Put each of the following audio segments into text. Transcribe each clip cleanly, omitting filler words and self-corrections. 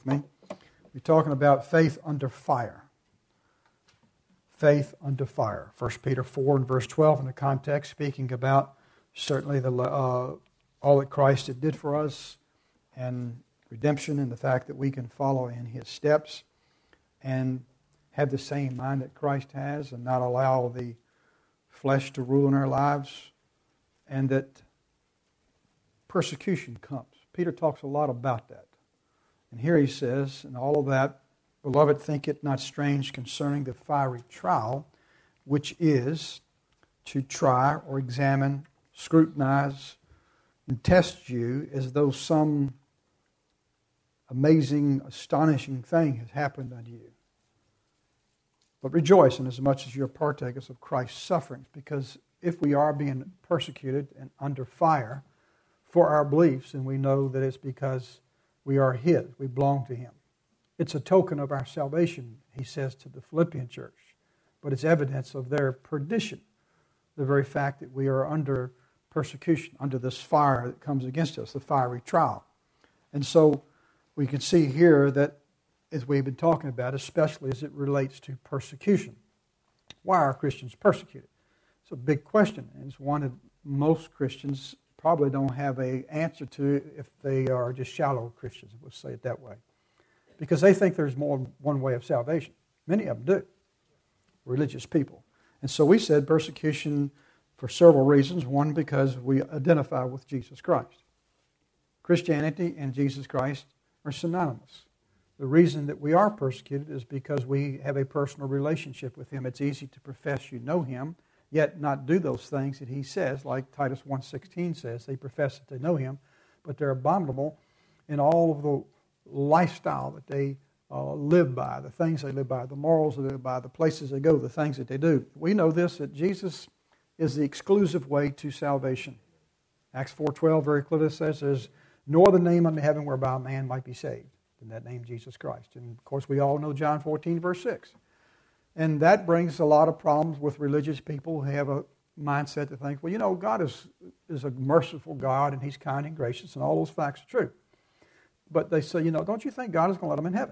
me. We're talking about faith under fire. Faith under fire. 1 Peter 4 and verse 12 in the context, speaking about certainly all that Christ did for us and redemption and the fact that we can follow in His steps and have the same mind that Christ has and not allow the flesh to rule in our lives, and that persecution comes. Peter talks a lot about that. And here he says, in all of that, beloved, think it not strange concerning the fiery trial, which is to try or examine, scrutinize, and test you as though some amazing, astonishing thing has happened unto you. But rejoice inasmuch as you are partakers of Christ's sufferings, because if we are being persecuted and under fire for our beliefs, and we know that it's because we are His, we belong to Him. It's a token of our salvation, he says to the Philippian church, but it's evidence of their perdition, the very fact that we are under persecution, under this fire that comes against us, the fiery trial. And so we can see here that, as we've been talking about, especially as it relates to persecution. Why are Christians persecuted? It's a big question, and it's one that most Christians probably don't have an answer to if they are just shallow Christians, we'll say it that way. Because they think there's more than one way of salvation. Many of them do, religious people. And so we said persecution for several reasons. One, because we identify with Jesus Christ. Christianity and Jesus Christ are synonymous. The reason that we are persecuted is because we have a personal relationship with Him. It's easy to profess you know Him, yet not do those things that He says, like Titus 1:16 says. They profess that they know Him, but they're abominable in all of the lifestyle that they live by, the things they live by, the morals they live by, the places they go, the things that they do. We know this, that Jesus is the exclusive way to salvation. Acts 4:12 very clearly says, there's no other name under heaven whereby a man might be saved than that name, Jesus Christ. And of course we all know John 14 verse 6. And that brings a lot of problems with religious people who have a mindset to think, well, you know, God is a merciful God and He's kind and gracious, and all those facts are true. But they say, you know, don't you think God is going to let them in heaven?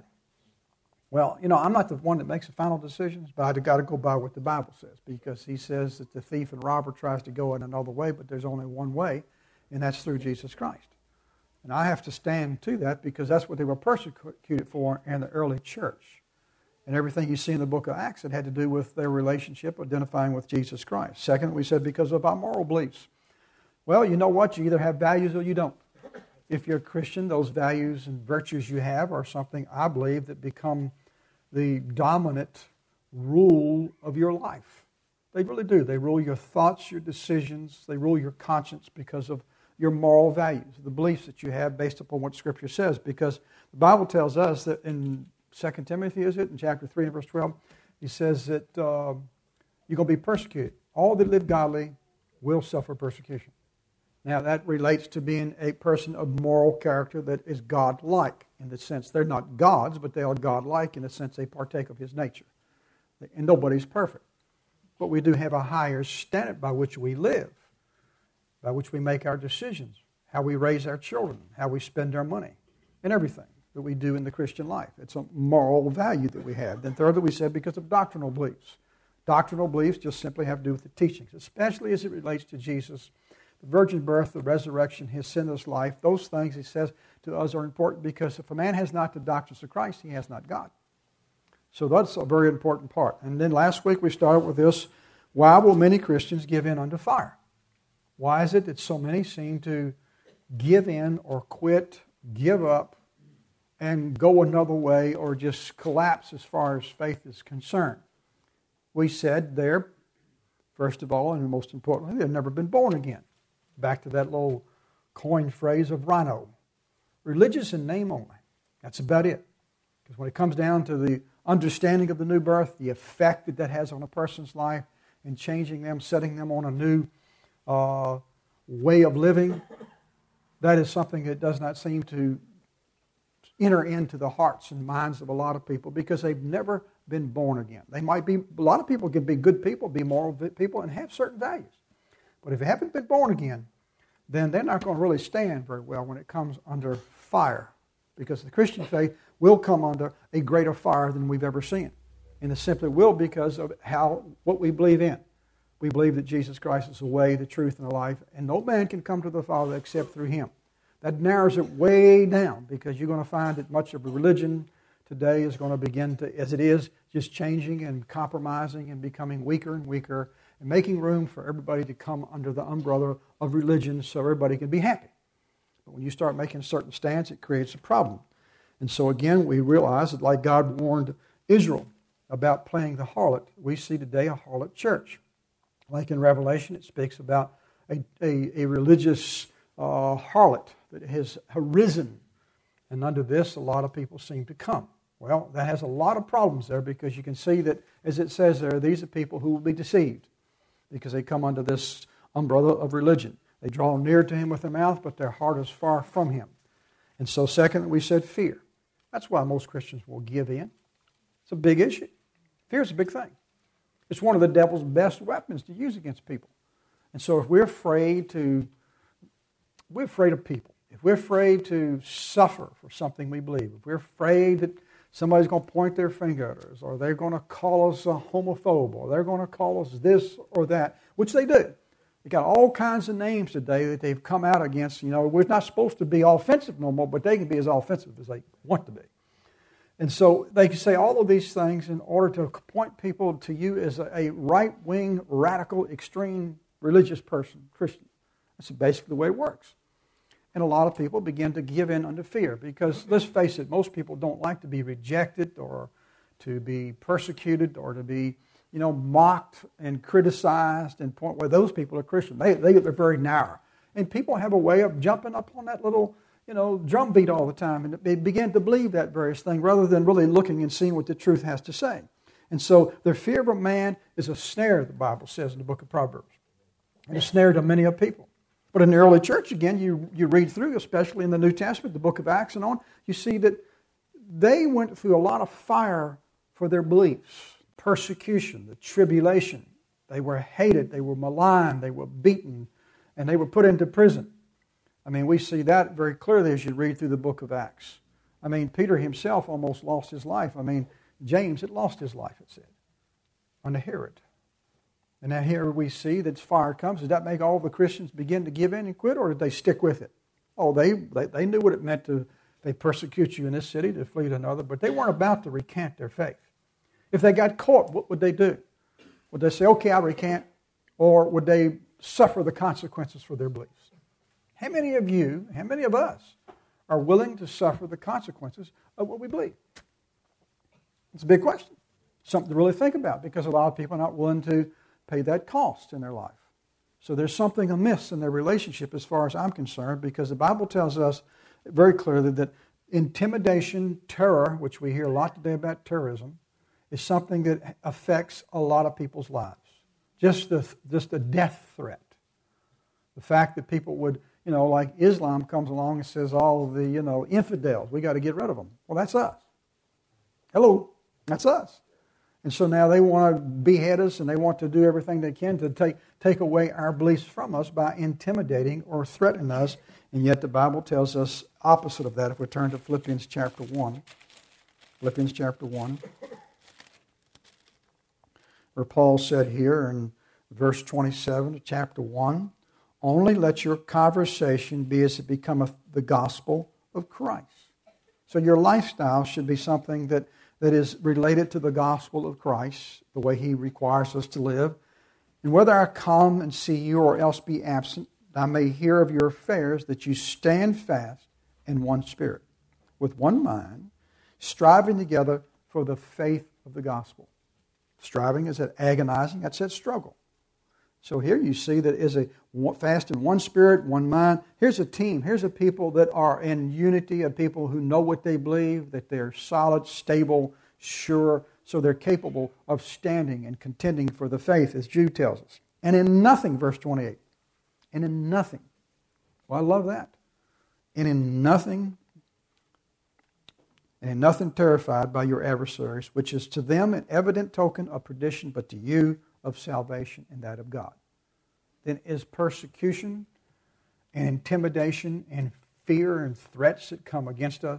Well, you know, I'm not the one that makes the final decisions, but I've got to go by what the Bible says, because He says that the thief and robber tries to go in another way, but there's only one way, and that's through Jesus Christ. And I have to stand to that, because that's what they were persecuted for in the early church. And everything you see in the book of Acts, it had to do with their relationship, identifying with Jesus Christ. Second, we said because of our moral beliefs. Well, you know what? You either have values or you don't. If you're a Christian, those values and virtues you have are something, I believe, that become the dominant rule of your life. They really do. They rule your thoughts, your decisions. They rule your conscience because of your moral values, the beliefs that you have based upon what Scripture says. Because the Bible tells us that in 2 Timothy, is it, in chapter 3 and verse 12, he says that you're going to be persecuted. All that live godly will suffer persecution. Now, that relates to being a person of moral character that is God-like, in the sense they're not gods, but they are God-like in the sense they partake of His nature. And nobody's perfect. But we do have a higher standard by which we live, by which we make our decisions, how we raise our children, how we spend our money, and everything that we do in the Christian life. It's a moral value that we have. Then thirdly, we said because of doctrinal beliefs. Doctrinal beliefs just simply have to do with the teachings, especially as it relates to Jesus. The virgin birth, the resurrection, His sinless life, those things, He says to us, are important, because if a man has not the doctrines of Christ, he has not God. So that's a very important part. And then last week we started with this, why will many Christians give in under fire? Why is it that so many seem to give in or quit, give up, and go another way, or just collapse as far as faith is concerned? We said there, first of all, and most importantly, they've never been born again. Back to that little coined phrase of rhino. Religious in name only. That's about it. Because when it comes down to the understanding of the new birth, the effect that that has on a person's life, and changing them, setting them on a new way of living, that is something that does not seem to enter into the hearts and minds of a lot of people, because they've never been born again. They might be, a lot of people can be good people, be moral people, and have certain values. But if they haven't been born again, then they're not going to really stand very well when it comes under fire because the Christian faith will come under a greater fire than we've ever seen. And it simply will because of what we believe in. We believe that Jesus Christ is the way, the truth, and the life, and no man can come to the Father except through Him. That narrows it way down because you're going to find that much of religion today is going to begin to, as it is, just changing and compromising and becoming weaker and weaker and making room for everybody to come under the umbrella of religion so everybody can be happy. But when you start making a certain stance, it creates a problem. And so again, we realize that like God warned Israel about playing the harlot, we see today a harlot church. Like in Revelation, it speaks about a religious harlot that has arisen. And under this, a lot of people seem to come. Well, that has a lot of problems there because you can see that, as it says there, these are people who will be deceived because they come under this umbrella of religion. They draw near to Him with their mouth, but their heart is far from Him. And so second, we said fear. That's why most Christians will give in. It's a big issue. Fear is a big thing. It's one of the devil's best weapons to use against people. And so if we're afraid of people, if we're afraid to suffer for something we believe, if we're afraid that somebody's going to point their finger at us, or they're going to call us a homophobe, or they're going to call us this or that, which they do. They got all kinds of names today that they've come out against. You know, we're not supposed to be offensive no more, but they can be as offensive as they want to be. And so they can say all of these things in order to point people to you as a right-wing, radical, extreme religious person, Christian. That's basically the way it works. And a lot of people begin to give in under fear because, let's face it, most people don't like to be rejected or to be persecuted or to be, mocked and criticized and point where those people are Christian. They're very narrow. And people have a way of jumping up on that little drum beat all the time, and they begin to believe that various thing rather than really looking and seeing what the truth has to say. And so their fear of man is a snare, the Bible says in the book of Proverbs, and a snare to many of people. But in the early church, again, you read through, especially in the New Testament, the book of Acts and on, you see that they went through a lot of fire for their beliefs, persecution, the tribulation. They were hated, they were maligned, they were beaten, and they were put into prison. I mean, we see that very clearly as you read through the book of Acts. I mean, Peter himself almost lost his life. I mean, James had lost his life, it said, under Herod. And now here we see that fire comes. Does that make all the Christians begin to give in and quit, or did they stick with it? Oh, they knew what it meant to, they persecute you in this city, to flee to another, but they weren't about to recant their faith. If they got caught, what would they do? Would they say, okay, I'll recant, or would they suffer the consequences for their beliefs? How many of us are willing to suffer the consequences of what we believe? It's a big question. Something to really think about because a lot of people are not willing to pay that cost in their life. So there's something amiss in their relationship as far as I'm concerned because the Bible tells us very clearly that intimidation, terror, which we hear a lot today about terrorism, is something that affects a lot of people's lives. Just the death threat. The fact that people would, like Islam comes along and says all the, infidels, we got to get rid of them. Well, that's us. Hello, that's us. And so now they want to behead us and they want to do everything they can to take away our beliefs from us by intimidating or threatening us. And yet the Bible tells us opposite of that. If we turn to Philippians chapter 1. Philippians chapter 1. Where Paul said here in verse 27 of chapter 1, only let your conversation be as it becometh the gospel of Christ. So your lifestyle should be something that is related to the gospel of Christ, the way He requires us to live. And whether I come and see you or else be absent, I may hear of your affairs, that you stand fast in one spirit, with one mind, striving together for the faith of the gospel. Striving is that agonizing, that's that struggle. So here you see that is a fast in one spirit, one mind. Here's a team. Here's a people that are in unity, of people who know what they believe, that they're solid, stable, sure, so they're capable of standing and contending for the faith, as Jude tells us. And in nothing, verse 28, and in nothing. Well, I love that. And in nothing terrified by your adversaries, which is to them an evident token of perdition, but to you of salvation and that of God. Then is persecution and intimidation and fear and threats that come against us,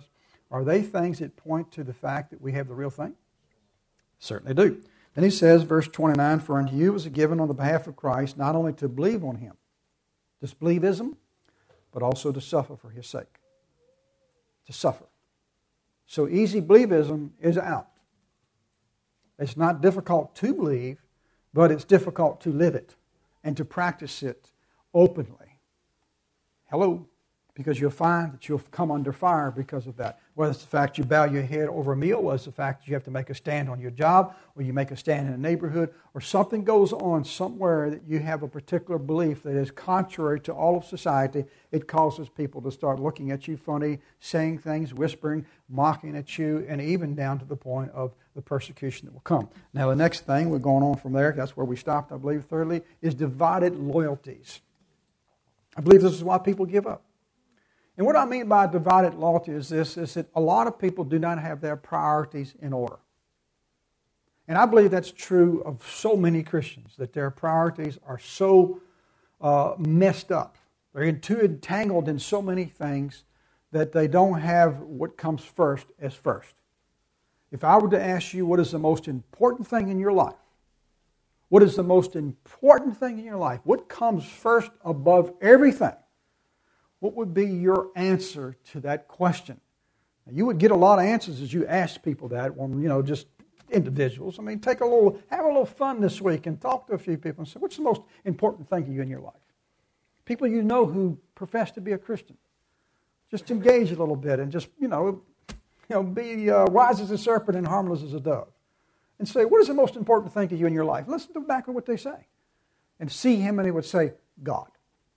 Are they things that point to the fact that we have the real thing? Certainly do. Then he says, verse 29, for unto you was it given on the behalf of Christ not only to believe on him, disbelievism, but also to suffer for his sake. To suffer. So easy believism is out. It's not difficult to believe, but it's difficult to live it and to practice it openly. Hello? Because you'll find that you'll come under fire because of that. Whether it's the fact you bow your head over a meal, whether it's the fact that you have to make a stand on your job, or you make a stand in a neighborhood, or something goes on somewhere that you have a particular belief that is contrary to all of society, it causes people to start looking at you funny, saying things, whispering, mocking at you, and even down to the point of the persecution that will come. Now the next thing, we're going on from there, that's where we stopped, I believe, thirdly, is divided loyalties. I believe this is why people give up. And what I mean by divided loyalty is this, is that a lot of people do not have their priorities in order. And I believe that's true of so many Christians, that their priorities are so messed up. They're too entangled in so many things that they don't have what comes first as first. If I were to ask you what is the most important thing in your life, what is the most important thing in your life, what comes first above everything, what would be your answer to that question? Now, you would get a lot of answers as you ask people that, when, just individuals. I mean, have a little fun this week and talk to a few people and say, what's the most important thing to you in your life? People you know who profess to be a Christian. Just engage a little bit and just, be wise as a serpent and harmless as a dove. And say, what is the most important thing to you in your life? Listen to back what they say. And see him and he would say, God.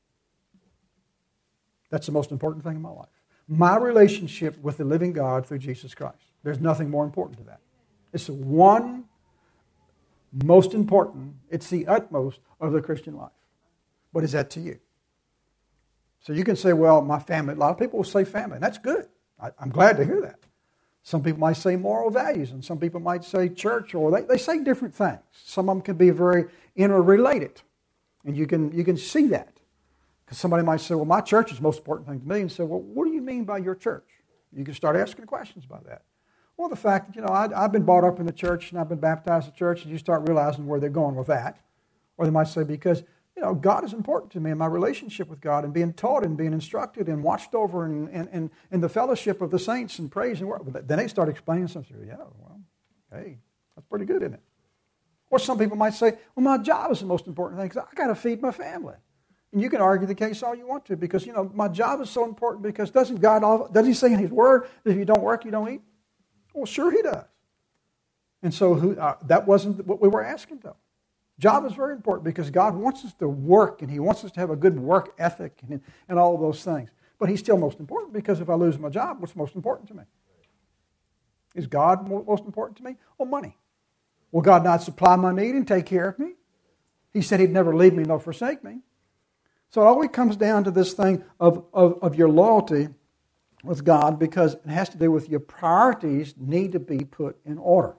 That's the most important thing in my life. My relationship with the living God through Jesus Christ. There's nothing more important to that. It's the one most important, it's the utmost of the Christian life. What is that to you? So you can say, well, my family. A lot of people will say family, and that's good. I'm glad to hear that. Some people might say moral values, and some people might say church, or they say different things. Some of them can be very interrelated, and you can see that. Because somebody might say, well, my church is the most important thing to me. And say, well, what do you mean by your church? You can start asking questions about that. Well, the fact that, I've been brought up in the church and I've been baptized in the church, and you start realizing where they're going with that. Or they might say, because, God is important to me, and my relationship with God, and being taught and being instructed and watched over and the fellowship of the saints and praise and worship. But then they start explaining something. Yeah, well, hey, that's pretty good, isn't it? Or some people might say, well, my job is the most important thing because I got to feed my family. And you can argue the case all you want to because, my job is so important because doesn't he say in his word that if you don't work, you don't eat? Well, sure he does. And so that wasn't what we were asking, though. Job is very important because God wants us to work and he wants us to have a good work ethic and all of those things. But he's still most important because if I lose my job, what's most important to me? Is God most important to me or money? Will God not supply my need and take care of me? He said he'd never leave me nor forsake me. So it always comes down to this thing of your loyalty with God because it has to do with your priorities need to be put in order.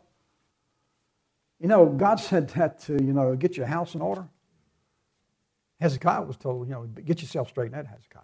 God said that to, get your house in order. Hezekiah was told, get yourself straightened out, Hezekiah.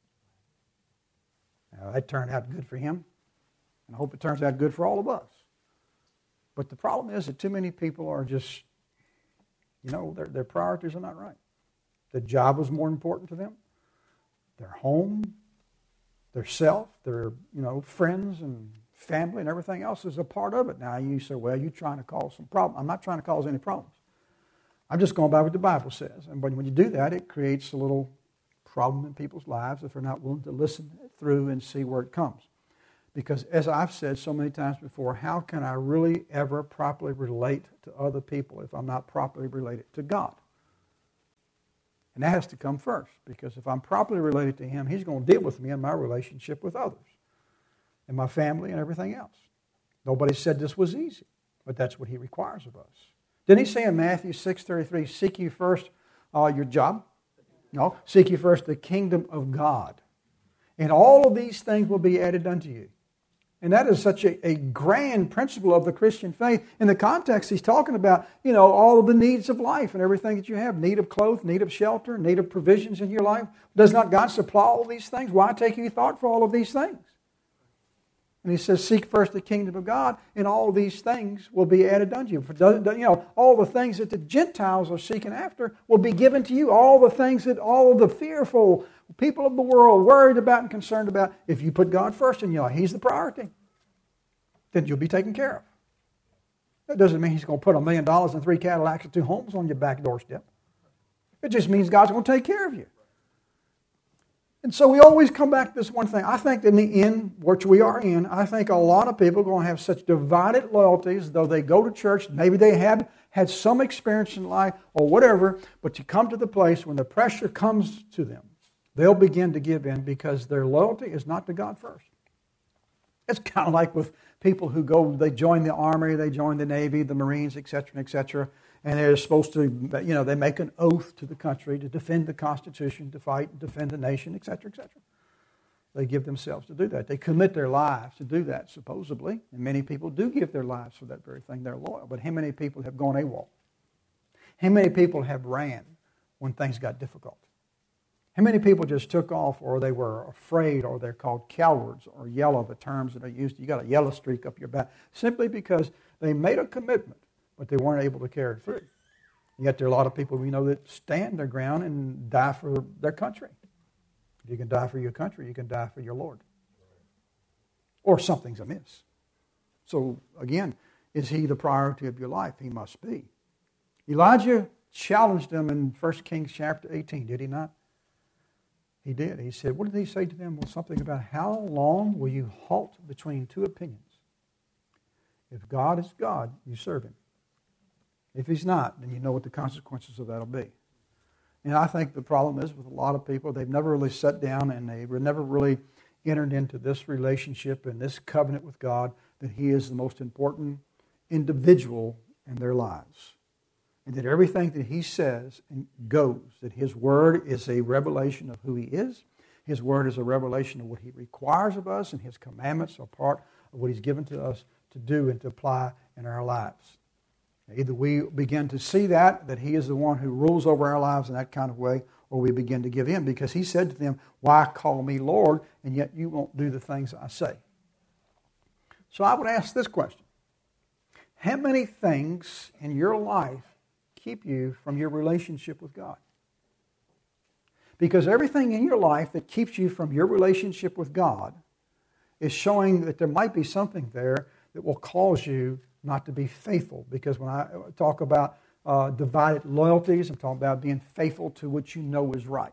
Now, that turned out good for him, and I hope it turns out good for all of us. But the problem is that too many people are just, their priorities are not right. The job was more important to them. Their home, their self, their friends and family and everything else is a part of it. Now you say, well, you're trying to cause some problem. I'm not trying to cause any problems. I'm just going by what the Bible says. And when you do that, it creates a little problem in people's lives if they're not willing to listen through and see where it comes. Because as I've said so many times before, how can I really ever properly relate to other people if I'm not properly related to God? And that has to come first, because if I'm properly related to him, he's going to deal with me in my relationship with others and my family and everything else. Nobody said this was easy, but that's what he requires of us. Didn't he say in Matthew 6:33, seek ye first your job? No, seek ye first the kingdom of God. And all of these things will be added unto you. And that is such a grand principle of the Christian faith. In the context, he's talking about, all of the needs of life and everything that you have. Need of clothes, need of shelter, need of provisions in your life. Does not God supply all these things? Why take you thought for all of these things? And he says, seek first the kingdom of God, and all these things will be added unto you. All the things that the Gentiles are seeking after will be given to you. All the things that all of the fearful people of the world worried about and concerned about, if you put God first in your life, He's the priority, then you'll be taken care of. That doesn't mean He's going to put $1 million and 3 Cadillacs and 2 homes on your back doorstep. It just means God's going to take care of you. And so we always come back to this one thing. I think in the end, which we are in, I think a lot of people are going to have such divided loyalties, though they go to church, maybe they have had some experience in life or whatever, but you come to the place when the pressure comes to them, they'll begin to give in because their loyalty is not to God first. It's kind of like with people who go, they join the Army, they join the Navy, the Marines, etc., and they're supposed to, they make an oath to the country to defend the Constitution, to fight and defend the nation, etc., etc. They give themselves to do that. They commit their lives to do that, supposedly. And many people do give their lives for that very thing. They're loyal. But how many people have gone AWOL? How many people have ran when things got difficult? How many people just took off, or they were afraid, or they're called cowards, or yellow, the terms that are used. You got a yellow streak up your back, simply because they made a commitment, but they weren't able to carry it through. Yet there are a lot of people we know that stand their ground and die for their country. If you can die for your country, you can die for your Lord. Or something's amiss. So again, is he the priority of your life? He must be. Elijah challenged them in 1 Kings chapter 18, did he not? He did. He said, what did he say to them? Well, something about how long will you halt between two opinions? If God is God, you serve Him. If He's not, then you know what the consequences of that will be. And I think the problem is with a lot of people, they've never really sat down and they've never really entered into this relationship and this covenant with God, that He is the most important individual in their lives. And that everything that He says goes, that His Word is a revelation of who He is. His Word is a revelation of what He requires of us, and His commandments are part of what He's given to us to do and to apply in our lives. Either we begin to see that He is the one who rules over our lives in that kind of way, or we begin to give in, because He said to them, why call me Lord, and yet you won't do the things I say? So I would ask this question. How many things in your life keep you from your relationship with God? Because everything in your life that keeps you from your relationship with God is showing that there might be something there that will cause you not to be faithful. Because when I talk about divided loyalties, I'm talking about being faithful to what you know is right.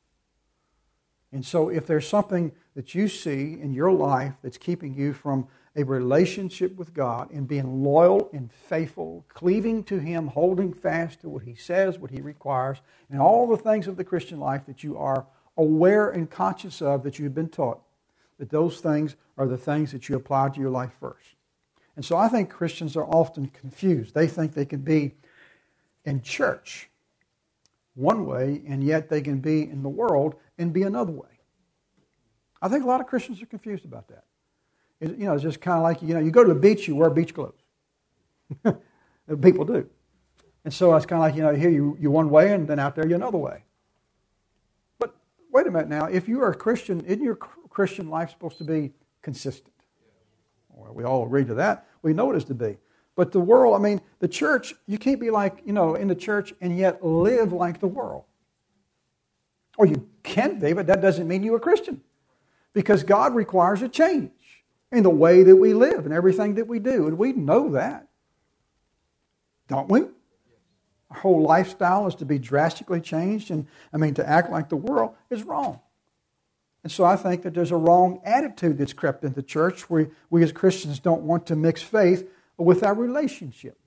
And so if there's something that you see in your life that's keeping you from a relationship with God and being loyal and faithful, cleaving to Him, holding fast to what He says, what He requires, and all the things of the Christian life that you are aware and conscious of, that you've been taught, that those things are the things that you apply to your life first. And so I think Christians are often confused. They think they can be in church one way, and yet they can be in the world and be another way. I think a lot of Christians are confused about that. It's just kind of like, you go to the beach, you wear beach clothes. People do. And so it's kind of like, here you're one way, and then out there you're another way. But wait a minute now. If you are a Christian, isn't your Christian life supposed to be consistent? Well, we all agree to that. We know it is to be. But the world, the church, you can't be like, in the church and yet live like the world. Or you can be, but that doesn't mean you're a Christian. Because God requires a change in the way that we live and everything that we do. And we know that. Don't we? Our whole lifestyle is to be drastically changed. And to act like the world is wrong. And so I think that there's a wrong attitude that's crept into the church where we as Christians don't want to mix faith with our relationship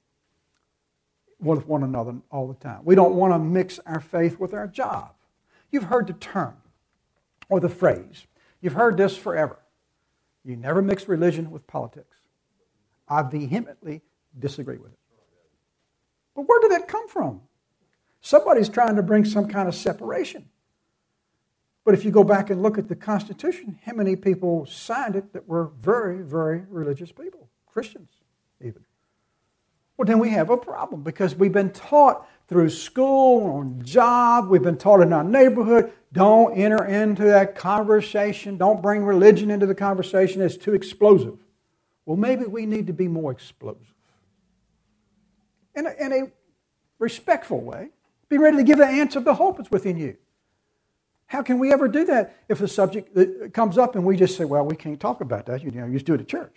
with one another all the time. We don't want to mix our faith with our job. You've heard the term or the phrase. You've heard this forever. You never mix religion with politics. I vehemently disagree with it. But where did that come from? Somebody's trying to bring some kind of separation. But if you go back and look at the Constitution, how many people signed it that were very, very religious people? Christians, even. Well, then we have a problem because we've been taught through school, on job. We've been taught in our neighborhood, don't enter into that conversation. Don't bring religion into the conversation. It's too explosive. Well, maybe we need to be more explosive. In a respectful way. Be ready to give the answer of the hope that's within you. How can we ever do that if the subject comes up and we just say, well, we can't talk about that. You just do it at church.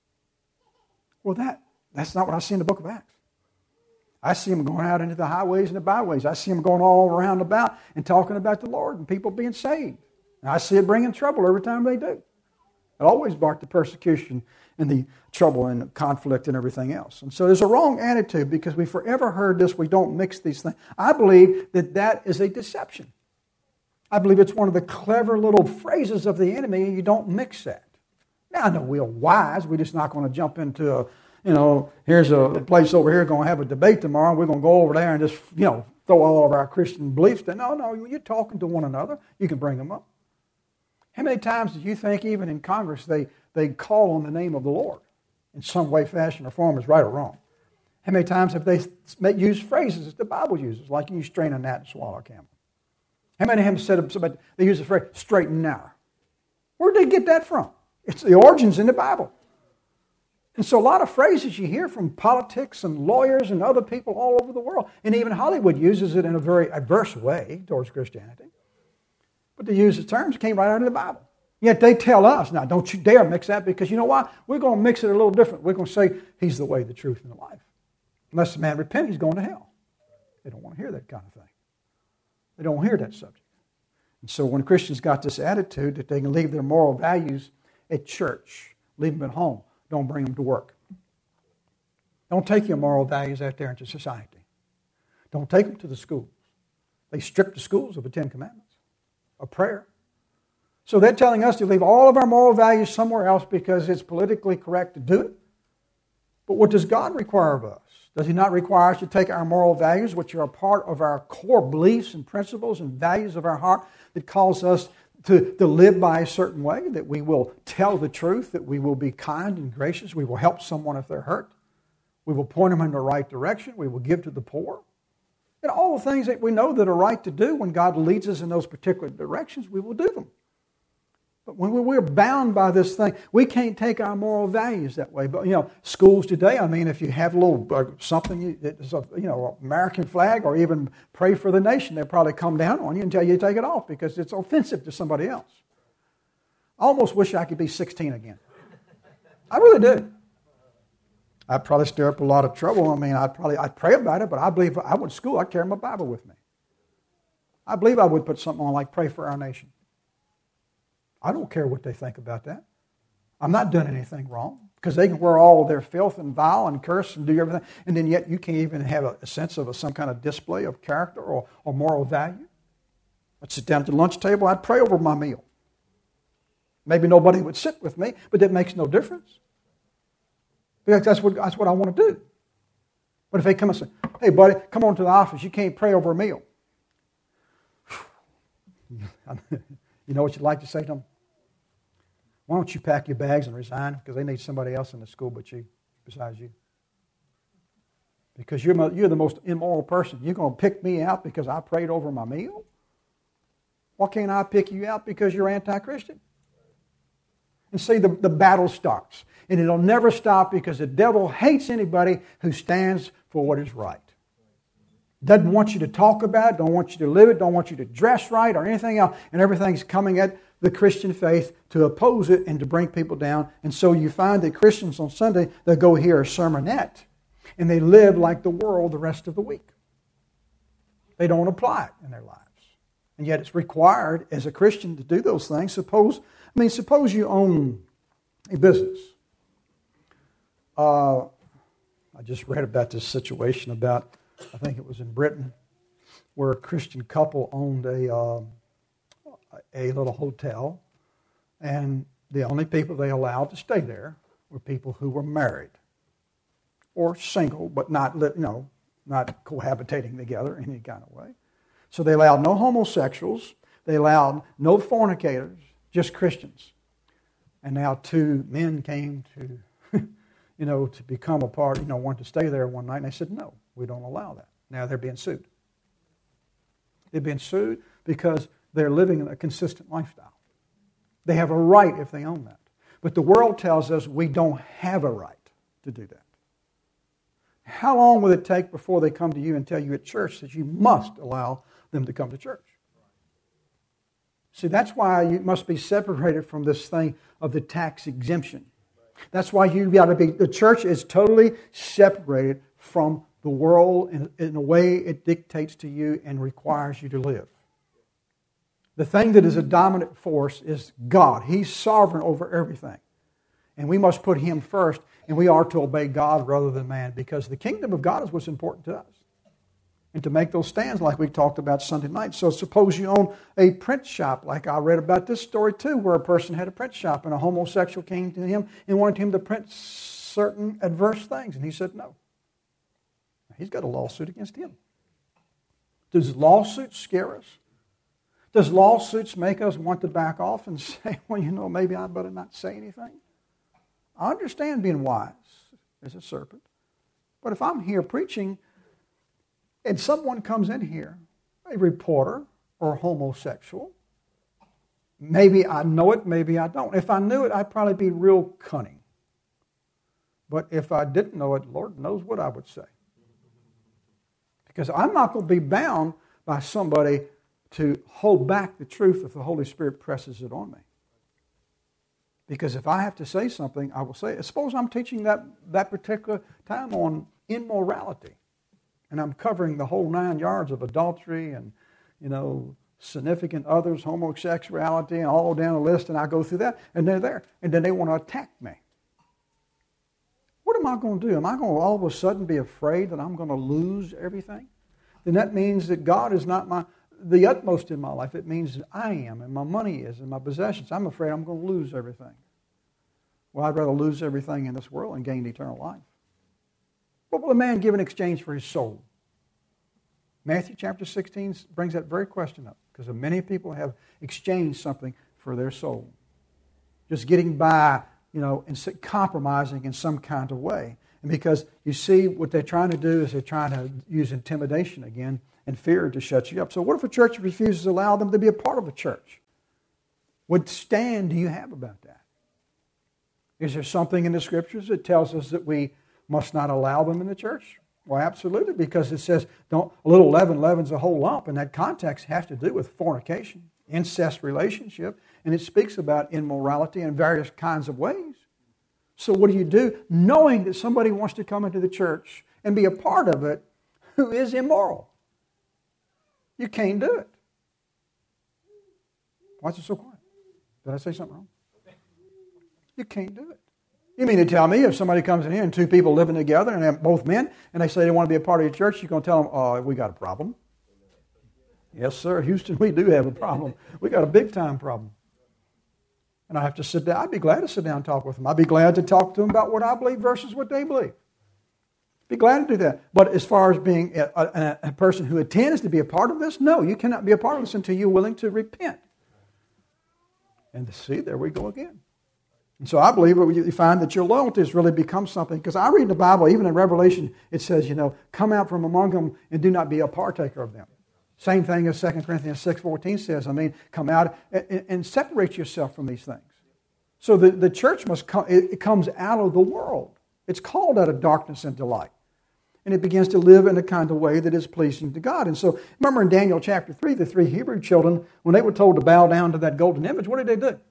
Well, that's not what I see in the book of Acts. I see them going out into the highways and the byways. I see them going all around about and talking about the Lord and people being saved. And I see it bringing trouble every time they do. It always brought the persecution and the trouble and the conflict and everything else. And so there's a wrong attitude because we forever heard this, we don't mix these things. I believe that is a deception. I believe it's one of the clever little phrases of the enemy, and you don't mix that. Now, I know we're wise. We're just not going to jump into here's a place over here going to have a debate tomorrow, and we're going to go over there and just, throw all of our Christian beliefs there. No, you're talking to one another. You can bring them up. How many times do you think even in Congress they call on the name of the Lord in some way, fashion, or form, is right or wrong? How many times have they used phrases that the Bible uses, like you strain a gnat and swallow a camel? How many have said somebody, they use the phrase straight and narrow? Where did they get that from? It's the origins in the Bible. And so a lot of phrases you hear from politics and lawyers and other people all over the world, and even Hollywood uses it in a very adverse way towards Christianity. But they use the terms that came right out of the Bible. Yet they tell us, now don't you dare mix that, because you know what? We're going to mix it a little different. We're going to say he's the way, the truth, and the life. Unless the man repents, he's going to hell. They don't want to hear that kind of thing. They don't hear that subject. And so when Christians got this attitude that they can leave their moral values at church, leave them at home, don't bring them to work. Don't take your moral values out there into society. Don't take them to the schools. They strip the schools of the Ten Commandments, of prayer. So they're telling us to leave all of our moral values somewhere else because it's politically correct to do it. But what does God require of us? Does He not require us to take our moral values, which are a part of our core beliefs and principles and values of our heart, that cause us to live by a certain way, that we will tell the truth, that we will be kind and gracious, we will help someone if they're hurt, we will point them in the right direction, we will give to the poor. And all the things that we know that are right to do, when God leads us in those particular directions, we will do them. But when we're bound by this thing, we can't take our moral values that way. But, schools today, if you have a little something, it's American flag, or even pray for the nation, they'll probably come down on you and tell you to take it off because it's offensive to somebody else. I almost wish I could be 16 again. I really do. I'd probably stir up a lot of trouble. I'd pray about it, but I believe I went to school, I'd carry my Bible with me. I believe I would put something on like pray for our nation. I don't care what they think about that. I'm not doing anything wrong, because they can wear all of their filth and vile and curse and do everything, and then yet you can't even have a sense of some kind of display of character or moral value. I'd sit down at the lunch table, I'd pray over my meal. Maybe nobody would sit with me, but that makes no difference. Because that's what I want to do. But if they come and say, hey buddy, come on to the office, you can't pray over a meal. You know what you'd like to say to them? Why don't you pack your bags and resign? Because they need somebody else in the school besides you. Because you're the most immoral person. You're going to pick me out because I prayed over my meal? Why can't I pick you out because you're anti-Christian? And see, the battle starts. And it'll never stop because the devil hates anybody who stands for what is right. Doesn't want you to talk about it, don't want you to live it, don't want you to dress right or anything else. And everything's coming at the Christian faith to oppose it and to bring people down. And so you find that Christians on Sunday, they'll go hear a sermonette and they live like the world the rest of the week. They don't apply it in their lives. And yet it's required as a Christian to do those things. Suppose you own a business. I just read about this situation about, I think it was in Britain, where a Christian couple owned a little hotel, and the only people they allowed to stay there were people who were married or single, but not cohabitating together in any kind of way. So they allowed no homosexuals, they allowed no fornicators, just Christians. And now two men came to, to become a part, wanted to stay there one night, and they said, no, we don't allow that. Now they're being sued. They're being sued because they're living a consistent lifestyle. They have a right if they own that. But the world tells us we don't have a right to do that. How long will it take before they come to you and tell you at church that you must allow them to come to church? See, that's why you must be separated from this thing of the tax exemption. That's why you've got to be, the church is totally separated from the world in a way it dictates to you and requires you to live. The thing that is a dominant force is God. He's sovereign over everything. And we must put Him first, and we are to obey God rather than man, because the kingdom of God is what's important to us. And to make those stands like we talked about Sunday night. So suppose you own a print shop, like I read about this story too, where a person had a print shop and a homosexual came to him and wanted him to print certain adverse things. And he said no. He's got a lawsuit against him. Does lawsuits scare us? Does lawsuits make us want to back off and say, well, you know, maybe I better not say anything? I understand being wise as a serpent. But if I'm here preaching and someone comes in here, a reporter or a homosexual, maybe I know it, maybe I don't. If I knew it, I'd probably be real cunning. But if I didn't know it, Lord knows what I would say. Because I'm not going to be bound by somebody to hold back the truth if the Holy Spirit presses it on me. Because if I have to say something, I will say it. Suppose I'm teaching that particular time on immorality. And I'm covering the whole 9 yards of adultery and, significant others, homosexuality, and all down the list, and I go through that, and they're there. And then they want to attack me. What am I going to do? Am I going to all of a sudden be afraid that I'm going to lose everything? Then that means that God is not the utmost in my life. It means that I am, and my money is, and my possessions. I'm afraid I'm going to lose everything. Well, I'd rather lose everything in this world and gain eternal life. What will a man give in exchange for his soul? Matthew chapter 16 brings that very question up, because many people have exchanged something for their soul. Just getting by, and compromising in some kind of way. And because you see what they're trying to do is they're trying to use intimidation again and fear to shut you up. So what if a church refuses to allow them to be a part of a church? What stand do you have about that? Is there something in the Scriptures that tells us that we must not allow them in the church? Well, absolutely, because it says a little leaven leavens a whole lump, and that context has to do with fornication, incest relationship, and it speaks about immorality in various kinds of ways. So what do? Knowing that somebody wants to come into the church and be a part of it who is immoral. You can't do it. Why is it so quiet? Did I say something wrong? You can't do it. You mean to tell me if somebody comes in here and 2 people living together and they're both men and they say they want to be a part of your church, you're going to tell them, oh, we got a problem? Yes, sir. Houston, we do have a problem. We got a big time problem. And I have to sit down. I'd be glad to sit down and talk with them. I'd be glad to talk to them about what I believe versus what they believe. Be glad to do that. But as far as being a person who intends to be a part of this, no, you cannot be a part of this until you're willing to repent. And see, there we go again. And so I believe you find that your loyalty has really become something. Because I read the Bible, even in Revelation, it says, come out from among them and do not be a partaker of them. Same thing as 2 Corinthians 6:14 says. Come out and separate yourself from these things. So the church it comes out of the world. It's called out of darkness into light. And it begins to live in a kind of way that is pleasing to God. And so remember in Daniel chapter 3, the 3 Hebrew children, when they were told to bow down to that golden image, what did they do?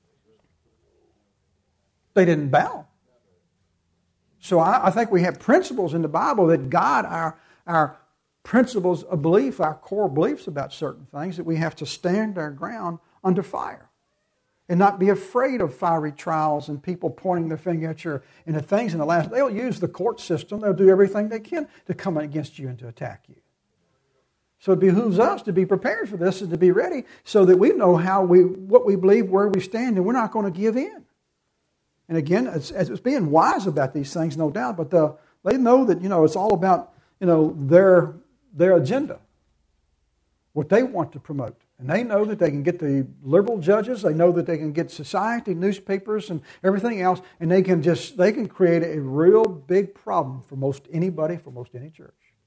They didn't bow. So I think we have principles in the Bible that guide our principles of belief, our core beliefs about certain things, that we have to stand our ground under fire and not be afraid of fiery trials and people pointing their finger at you and the things in the last. They'll use the court system. They'll do everything they can to come against you and to attack you. So it behooves us to be prepared for this and to be ready so that we know what we believe, where we stand, and we're not going to give in. And again, it's being wise about these things, no doubt, but they know that, it's all about, their agenda, what they want to promote. And they know that they can get the liberal judges, they know that they can get society, newspapers, and everything else, and they can create a real big problem for most anybody, for most any church.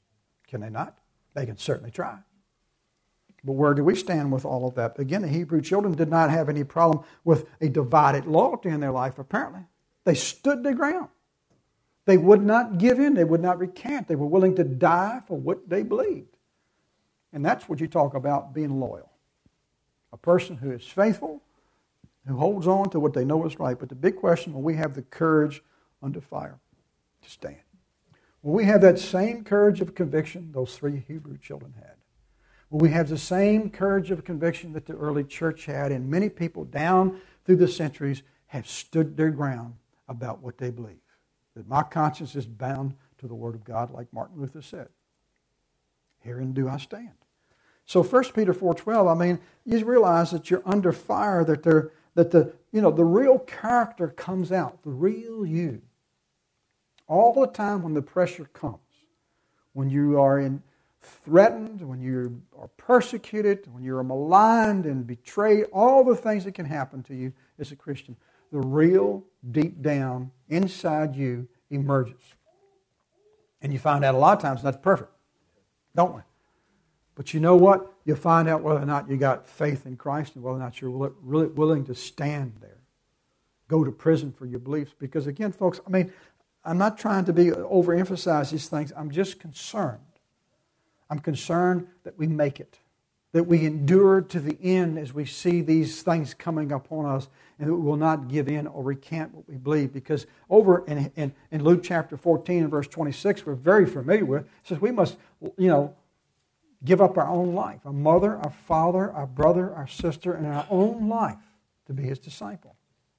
Can they not? They can certainly try. But where do we stand with all of that? Again, the Hebrew children did not have any problem with a divided loyalty in their life, apparently. They stood their ground. They would not give in. They would not recant. They were willing to die for what they believed. And that's what you talk about being loyal. A person who is faithful, who holds on to what they know is right. But the big question, will we have the courage under fire to stand? Will we have that same courage of conviction those 3 Hebrew children had? Will we have the same courage of conviction that the early church had, and many people down through the centuries have stood their ground about what they believe? That my conscience is bound to the Word of God, like Martin Luther said. Herein do I stand. So 1 Peter 4:12, you realize that you're under fire, that the real character comes out, the real you. All the time when the pressure comes, when you are threatened, when you are persecuted, when you're maligned and betrayed, all the things that can happen to you as a Christian, the real, deep down, inside you emerges. And you find out a lot of times that's perfect, don't we? But you know what? You'll find out whether or not you got faith in Christ and whether or not you're really willing to stand there. Go to prison for your beliefs. Because again, folks, I'm not trying to overemphasize these things. I'm just concerned. I'm concerned that we make it. That we endure to the end as we see these things coming upon us, and that we will not give in or recant what we believe. Because over in Luke chapter 14 and verse 26, we're very familiar with, it says we must, give up our own life. Our mother, our father, our brother, our sister, and our own life to be His disciple.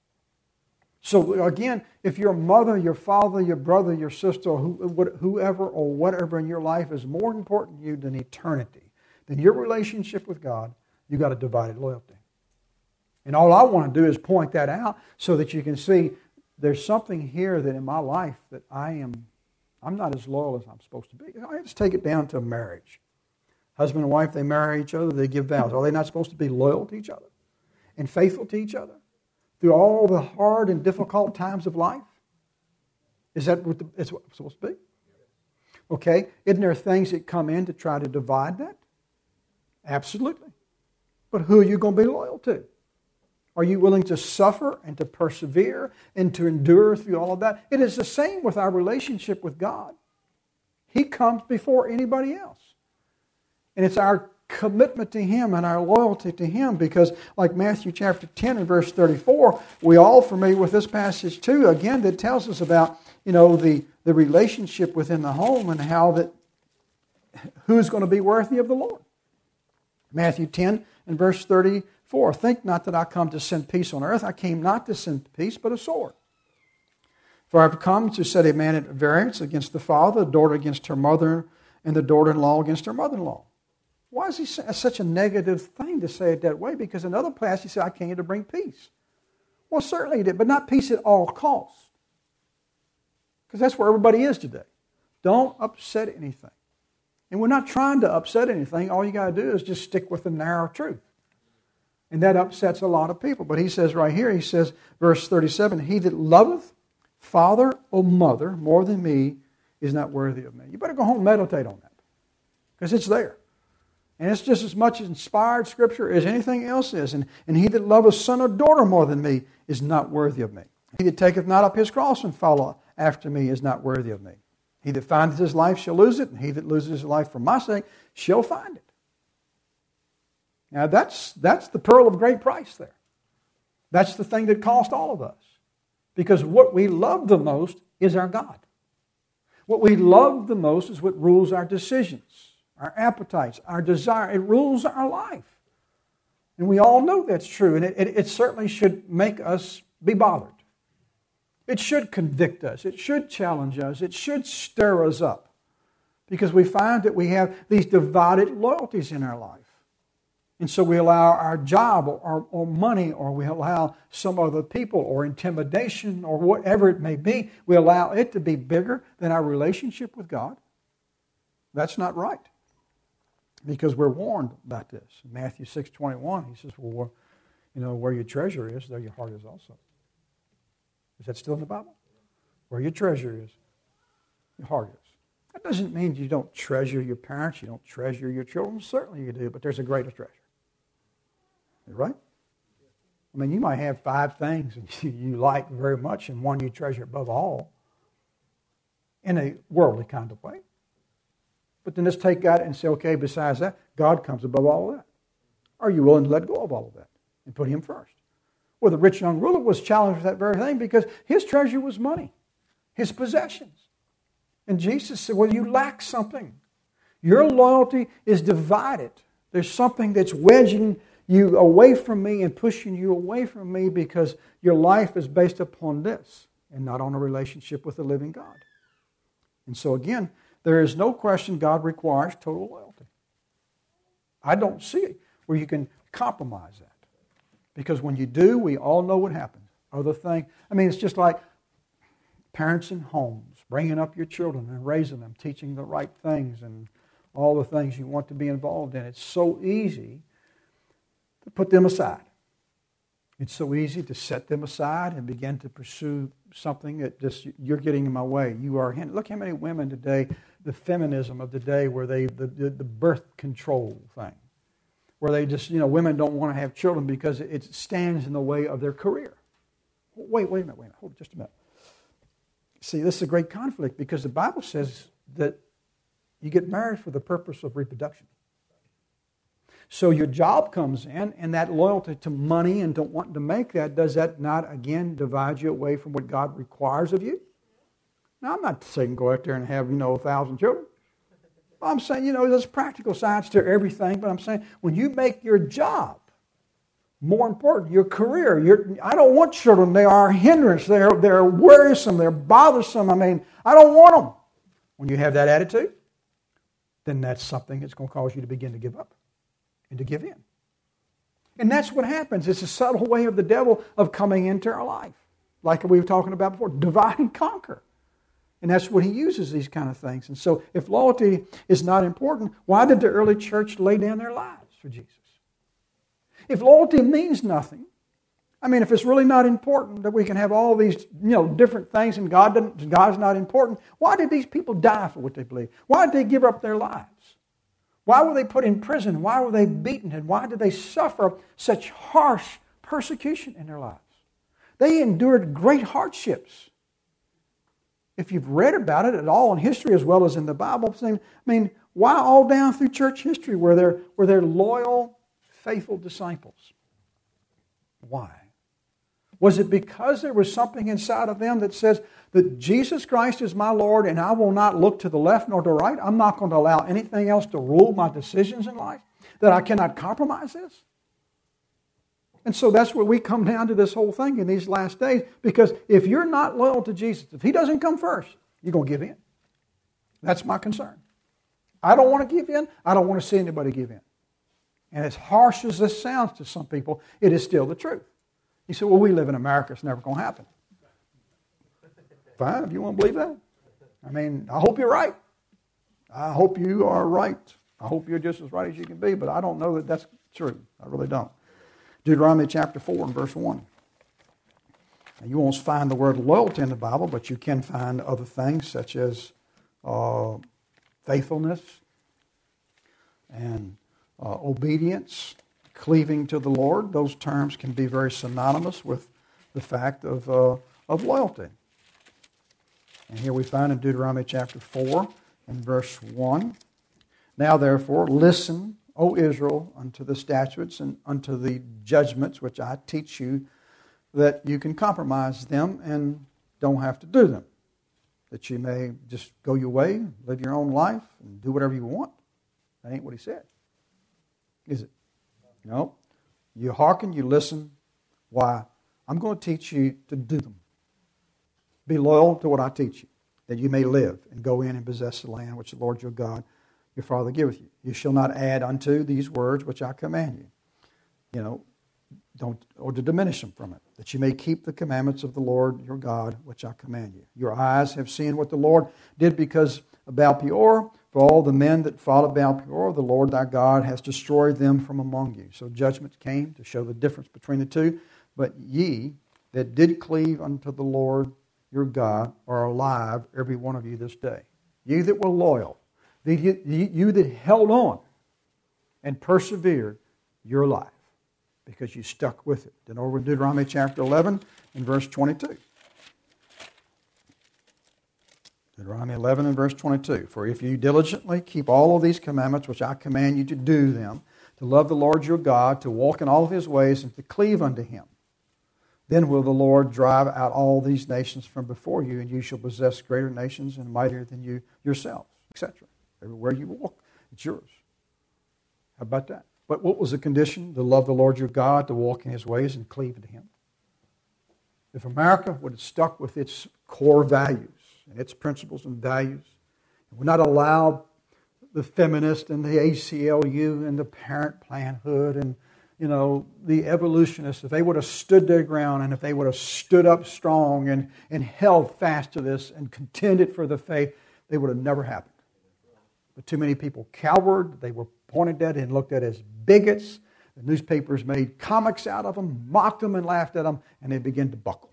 So again, if your mother, your father, your brother, your sister, or whoever or whatever in your life is more important to you than eternity, then your relationship with God, you've got a divided loyalty. And all I want to do is point that out so that you can see there's something here that in my life that I'm not as loyal as I'm supposed to be. Let's take it down to marriage. Husband and wife, they marry each other, they give vows. Are they not supposed to be loyal to each other and faithful to each other through all the hard and difficult times of life? Is that what it's supposed to be? Okay, isn't there things that come in to try to divide that? Absolutely. But who are you going to be loyal to? Are you willing to suffer and to persevere and to endure through all of that? It is the same with our relationship with God. He comes before anybody else. And it's our commitment to Him and our loyalty to Him, because like Matthew chapter 10 and verse 34, we all familiar with this passage too, again, that tells us about, the relationship within the home and how that who's going to be worthy of the Lord. Matthew 10 and verse 34, think not that I come to send peace on earth. I came not to send peace, but a sword. For I have come to set a man at variance against the father, the daughter against her mother, and the daughter-in-law against her mother-in-law. Why is he such a negative thing to say it that way? Because in other places he said, I came to bring peace. Well, certainly he did, but not peace at all costs. Because that's where everybody is today. Don't upset anything. And we're not trying to upset anything. All you got to do is just stick with the narrow truth. And that upsets a lot of people. But he says right here, he says, verse 37, he that loveth father or mother more than me is not worthy of me. You better go home and meditate on that. Because it's there. And it's just as much inspired Scripture as anything else is. And he that loveth son or daughter more than me is not worthy of me. He that taketh not up his cross and follow after me is not worthy of me. He that findeth his life shall lose it, and he that loses his life for my sake shall find it. Now that's the pearl of great price there. That's the thing that cost all of us. Because what we love the most is our God. What we love the most is what rules our decisions, our appetites, our desire. It rules our life. And we all know that's true. And it certainly should make us be bothered. It should convict us. It should challenge us. It should stir us up. Because we find that we have these divided loyalties in our life. And so we allow our job or money, or we allow some other people or intimidation or whatever it may be, we allow it to be bigger than our relationship with God. That's not right. Because we're warned about this. In Matthew 6:21, he says, well, where your treasure is, there your heart is also. Is that still in the Bible? Where your treasure is, your heart is. That doesn't mean you don't treasure your parents, you don't treasure your children. Certainly you do, but there's a greater treasure. Right? I mean, you might have 5 things you like very much and one you treasure above all in a worldly kind of way. But then let's take that and say, okay, besides that, God comes above all of that. Are you willing to let go of all of that and put Him first? Well, the rich young ruler was challenged with that very thing because his treasure was money, his possessions. And Jesus said, well, you lack something. Your loyalty is divided. There's something that's wedging you away from me and pushing you away from me because your life is based upon this and not on a relationship with the living God. And so again, there is no question God requires total loyalty. I don't see where you can compromise that. Because when you do, we all know what happens. Other things, I mean, it's just like parents in homes, bringing up your children and raising them, teaching the right things and all the things you want to be involved in. It's so easy to put them aside. It's so easy to set them aside and begin to pursue something that just, you're getting in my way. You are. Look how many women today, the feminism of the day, where the birth control thing, where they just, women don't want to have children because it stands in the way of their career. Wait a minute. Hold just a minute. See, this is a great conflict because the Bible says that you get married for the purpose of reproduction. So your job comes in, and that loyalty to money and to wanting to make that, does that not, again, divide you away from what God requires of you? Now, I'm not saying go out there and have, 1,000 children. I'm saying, there's practical sides to everything, but I'm saying when you make your job more important, your career, I don't want children. They are a hindrance. They're worrisome. They're bothersome. I mean, I don't want them. When you have that attitude, then that's something that's going to cause you to begin to give up and to give in. And that's what happens. It's a subtle way of the devil of coming into our life. Like we were talking about before, divide and conquer. And that's what he uses, these kind of things. And so if loyalty is not important, why did the early church lay down their lives for Jesus? If loyalty means nothing, if it's really not important that we can have all these different things and God's not important, why did these people die for what they believe? Why did they give up their lives? Why were they put in prison? Why were they beaten? And why did they suffer such harsh persecution in their lives? They endured great hardships. If you've read about it at all in history as well as in the Bible, why all down through church history were there loyal, faithful disciples? Why? Was it because there was something inside of them that says that Jesus Christ is my Lord and I will not look to the left nor to the right? I'm not going to allow anything else to rule my decisions in life? That I cannot compromise this? And so that's where we come down to this whole thing in these last days, because if you're not loyal to Jesus, if He doesn't come first, you're going to give in. That's my concern. I don't want to give in. I don't want to see anybody give in. And as harsh as this sounds to some people, it is still the truth. You say, well, we live in America. It's never going to happen. Fine, if you want to believe that. I hope you're right. I hope you are right. I hope you're just as right as you can be, but I don't know that that's true. I really don't. Deuteronomy chapter 4 and verse 1. Now, you won't find the word loyalty in the Bible, but you can find other things such as faithfulness and obedience, cleaving to the Lord. Those terms can be very synonymous with the fact of loyalty. And here we find in Deuteronomy chapter 4 and verse 1, now therefore listen, O Israel, unto the statutes and unto the judgments which I teach you, that you can compromise them and don't have to do them. That you may just go your way, live your own life, and do whatever you want. That ain't what he said. Is it? No. You hearken, you listen. Why? I'm going to teach you to do them. Be loyal to what I teach you, that you may live and go in and possess the land which the Lord your God, your Father, giveth you. You shall not add unto these words which I command you. Don't, or to diminish them from it, that you may keep the commandments of the Lord your God, which I command you. Your eyes have seen what the Lord did because of Baal-peor. For all the men that followed Baal-peor, the Lord thy God has destroyed them from among you. So judgment came to show the difference between the two. But ye that did cleave unto the Lord your God are alive, every one of you this day. you that were loyal, you that held on and persevered your life because you stuck with it. Then over in Deuteronomy chapter 11 and verse 22. Deuteronomy 11 and verse 22. For if you diligently keep all of these commandments which I command you to do them, to love the Lord your God, to walk in all of his ways, and to cleave unto him, then will the Lord drive out all these nations from before you, and you shall possess greater nations and mightier than you yourselves, etc. Everywhere you walk, it's yours. How about that? But what was the condition? To love the Lord your God, to walk in his ways, and cleave to him. If America would have stuck with its core values and its principles and values, and would not allow the feminists and the ACLU and the Parent Planhood and the evolutionists, if they would have stood their ground and if they would have stood up strong and held fast to this and contended for the faith, they would have never happened. But too many people cowered. They were pointed at and looked at as bigots. The newspapers made comics out of them, mocked them and laughed at them, and they began to buckle.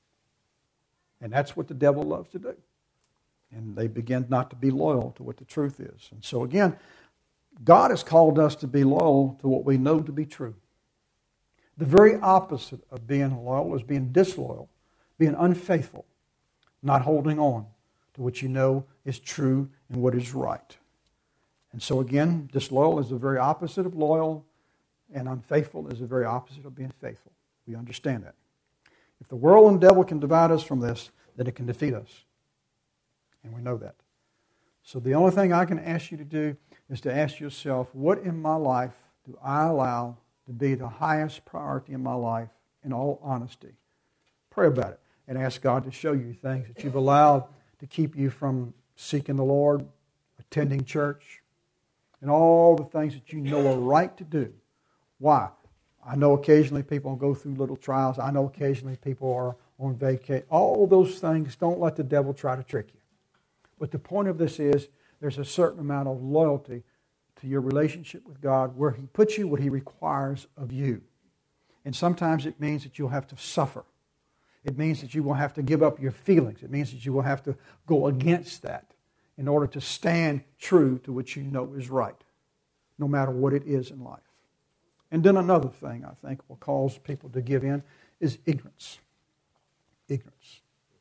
And that's what the devil loves to do. And they begin not to be loyal to what the truth is. And so again, God has called us to be loyal to what we know to be true. The very opposite of being loyal is being disloyal, being unfaithful, not holding on to what you know is true and what is right. And so again, disloyal is the very opposite of loyal, and unfaithful is the very opposite of being faithful. We understand that. If the world and the devil can divide us from this, then it can defeat us. And we know that. So the only thing I can ask you to do is to ask yourself, what in my life do I allow to be the highest priority in my life in all honesty? Pray about it and ask God to show you things that you've allowed to keep you from seeking the Lord, attending church, and all the things that you know are right to do. Why? I know occasionally people go through little trials. I know occasionally people are on vacation. All those things, don't let the devil try to trick you. But the point of this is there's a certain amount of loyalty to your relationship with God where he puts you what he requires of you. And sometimes it means that you'll have to suffer. It means that you will have to give up your feelings. It means that you will have to go against that in order to stand true to what you know is right, no matter what it is in life. And then another thing I think will cause people to give in is ignorance. Ignorance.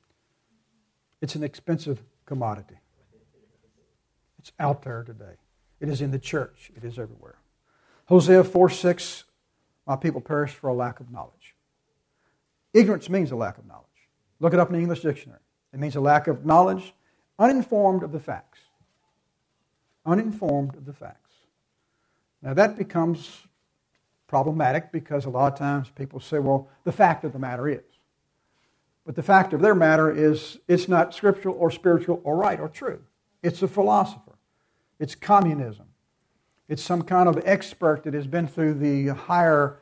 It's an expensive commodity. It's out there today. It is in the church. It is everywhere. Hosea 4:6, my people perish for a lack of knowledge. Ignorance means a lack of knowledge. Look it up in the English dictionary. It means a lack of knowledge, uninformed of the facts. Uninformed of the facts. Now that becomes problematic because a lot of times people say, well, the fact of the matter is. But the fact of their matter is it's not scriptural or spiritual or right or true. It's a philosopher. It's communism. It's some kind of expert that has been through the higher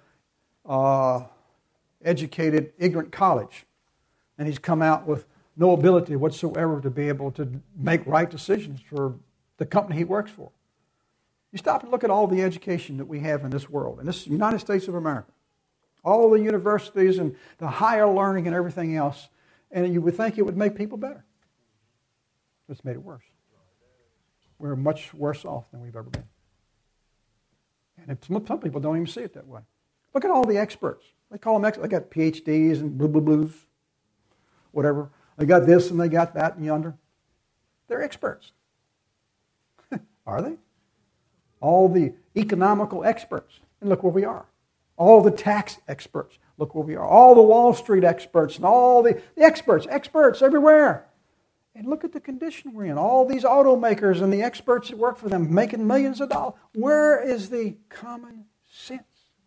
educated, ignorant college. And he's come out with no ability whatsoever to be able to make right decisions for the company he works for. You stop and look at all the education that we have in this world, in this United States of America. All the universities and the higher learning and everything else, and you would think it would make people better. It's made it worse. We're much worse off than we've ever been. And some people don't even see it that way. Look at all the experts. They call them experts. They got PhDs and blues, whatever. They got this and they got that and yonder. They're experts. Are they? All the economical experts. And look where we are. All the tax experts. Look where we are. All the Wall Street experts and all the experts everywhere. And look at the condition we're in. All these automakers and the experts that work for them making millions of dollars. Where is the common sense?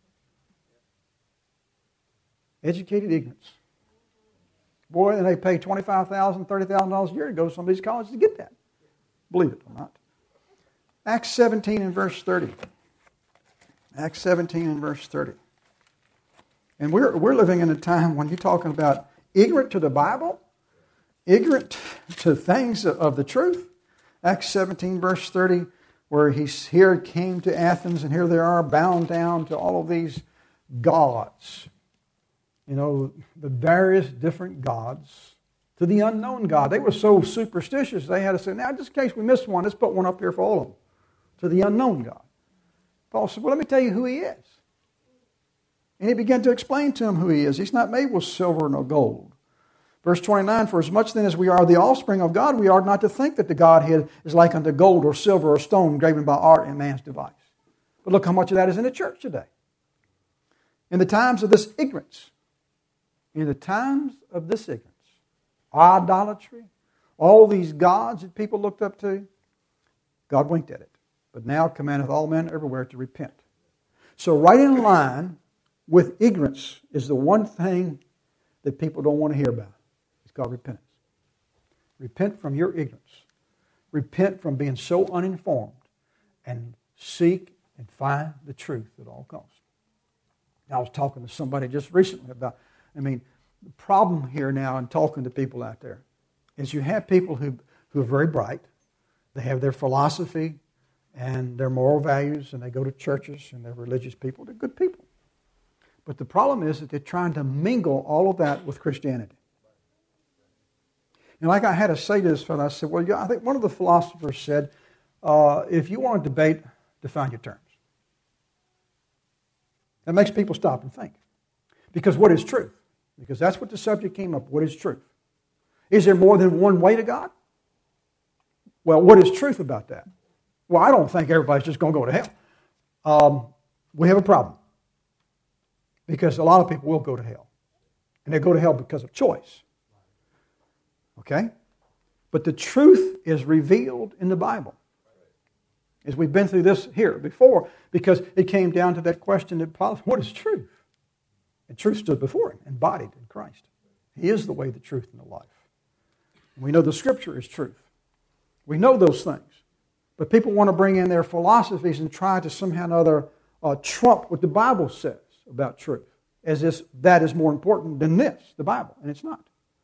Educated ignorance. Boy, and they pay $25,000, $30,000 a year to go to some of these colleges to get that. Believe it or not. Acts 17 and verse 30. Acts 17 and verse 30. And we're living in a time when you're talking about ignorant to the Bible, ignorant to things of the truth. Acts 17 verse 30, where he's here came to Athens, and here they are bound down to all of these gods. You know, the various different gods to the unknown God. They were so superstitious, they had to say, now, just in case we missed one, let's put one up here for all of them, to the unknown God. Paul said, well, let me tell you who he is. And he began to explain to him who he is. He's not made with silver nor gold. Verse 29, for as much then as we are the offspring of God, we are not to think that the Godhead is like unto gold or silver or stone graven by art and man's device. But look how much of that is in the church today. In the times of this ignorance, idolatry, all these gods that people looked up to, God winked at it. But now commandeth all men everywhere to repent. So right in line with ignorance is the one thing that people don't want to hear about. It's called repentance. Repent from your ignorance. Repent from being so uninformed and seek and find the truth at all costs. I was talking to somebody just recently about, the problem here now in talking to people out there is you have people who are very bright. They have their philosophy and their moral values, and they go to churches, and they're religious people. They're good people. But the problem is that they're trying to mingle all of that with Christianity. And like I had to say to this fellow, I said, well, I think one of the philosophers said, if you want to debate, define your terms. That makes people stop and think. Because what is truth? Because that's what the subject came up. What is truth? Is there more than one way to God? Well, what is truth about that? Well, I don't think everybody's just going to go to hell. We have a problem. Because a lot of people will go to hell. And they go to hell because of choice. Okay? But the truth is revealed in the Bible. As we've been through this here before, because it came down to that question that Paul, what is truth? And truth stood before him, embodied in Christ. He is the way, the truth, and the life. And we know the Scripture is truth. We know those things. But people want to bring in their philosophies and try to somehow or other trump what the Bible says about truth, as if that is more important than this, the Bible, and it's not.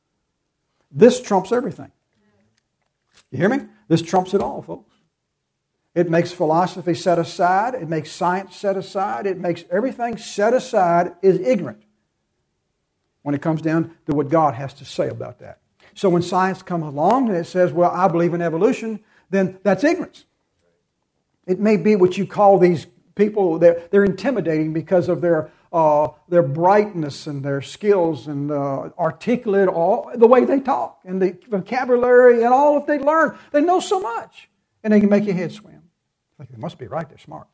This trumps everything. You hear me? This trumps it all, folks. It makes philosophy set aside. It makes science set aside. It makes everything set aside is ignorant when it comes down to what God has to say about that. So when science comes along and it says, well, I believe in evolution, then that's ignorance. It may be what you call these people, they're intimidating because of their brightness and their skills and articulate, all the way they talk and the vocabulary and all that they learn. They know so much. And they can make your head swim. Like, they must be right, they're smart.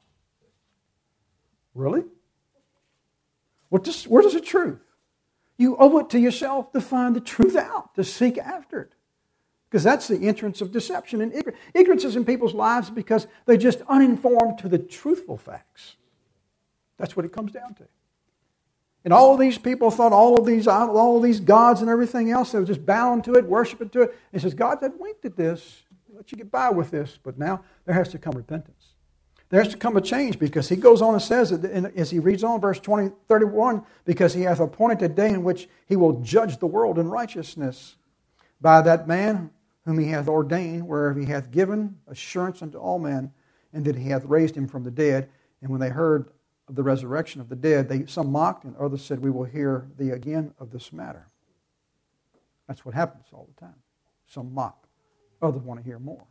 Really? Where is the truth? You owe it to yourself to find the truth out, to seek after it. Because that's the entrance of deception and ignorance. Ignorance is in people's lives because they're just uninformed to the truthful facts. That's what it comes down to. And all of these people thought all of these gods and everything else, they were just bound to it, worshiping to it. And says, God had winked at this. Let you get by with this, but now there has to come repentance. There has to come a change, because he goes on and says, as he reads on verse 31, because he hath appointed a day in which he will judge the world in righteousness by that man whom he hath ordained, whereof he hath given assurance unto all men, and that he hath raised him from the dead. And when they heard of the resurrection of the dead, some mocked, and others said, we will hear thee again of this matter. That's what happens all the time. Some mock. Others want to hear more.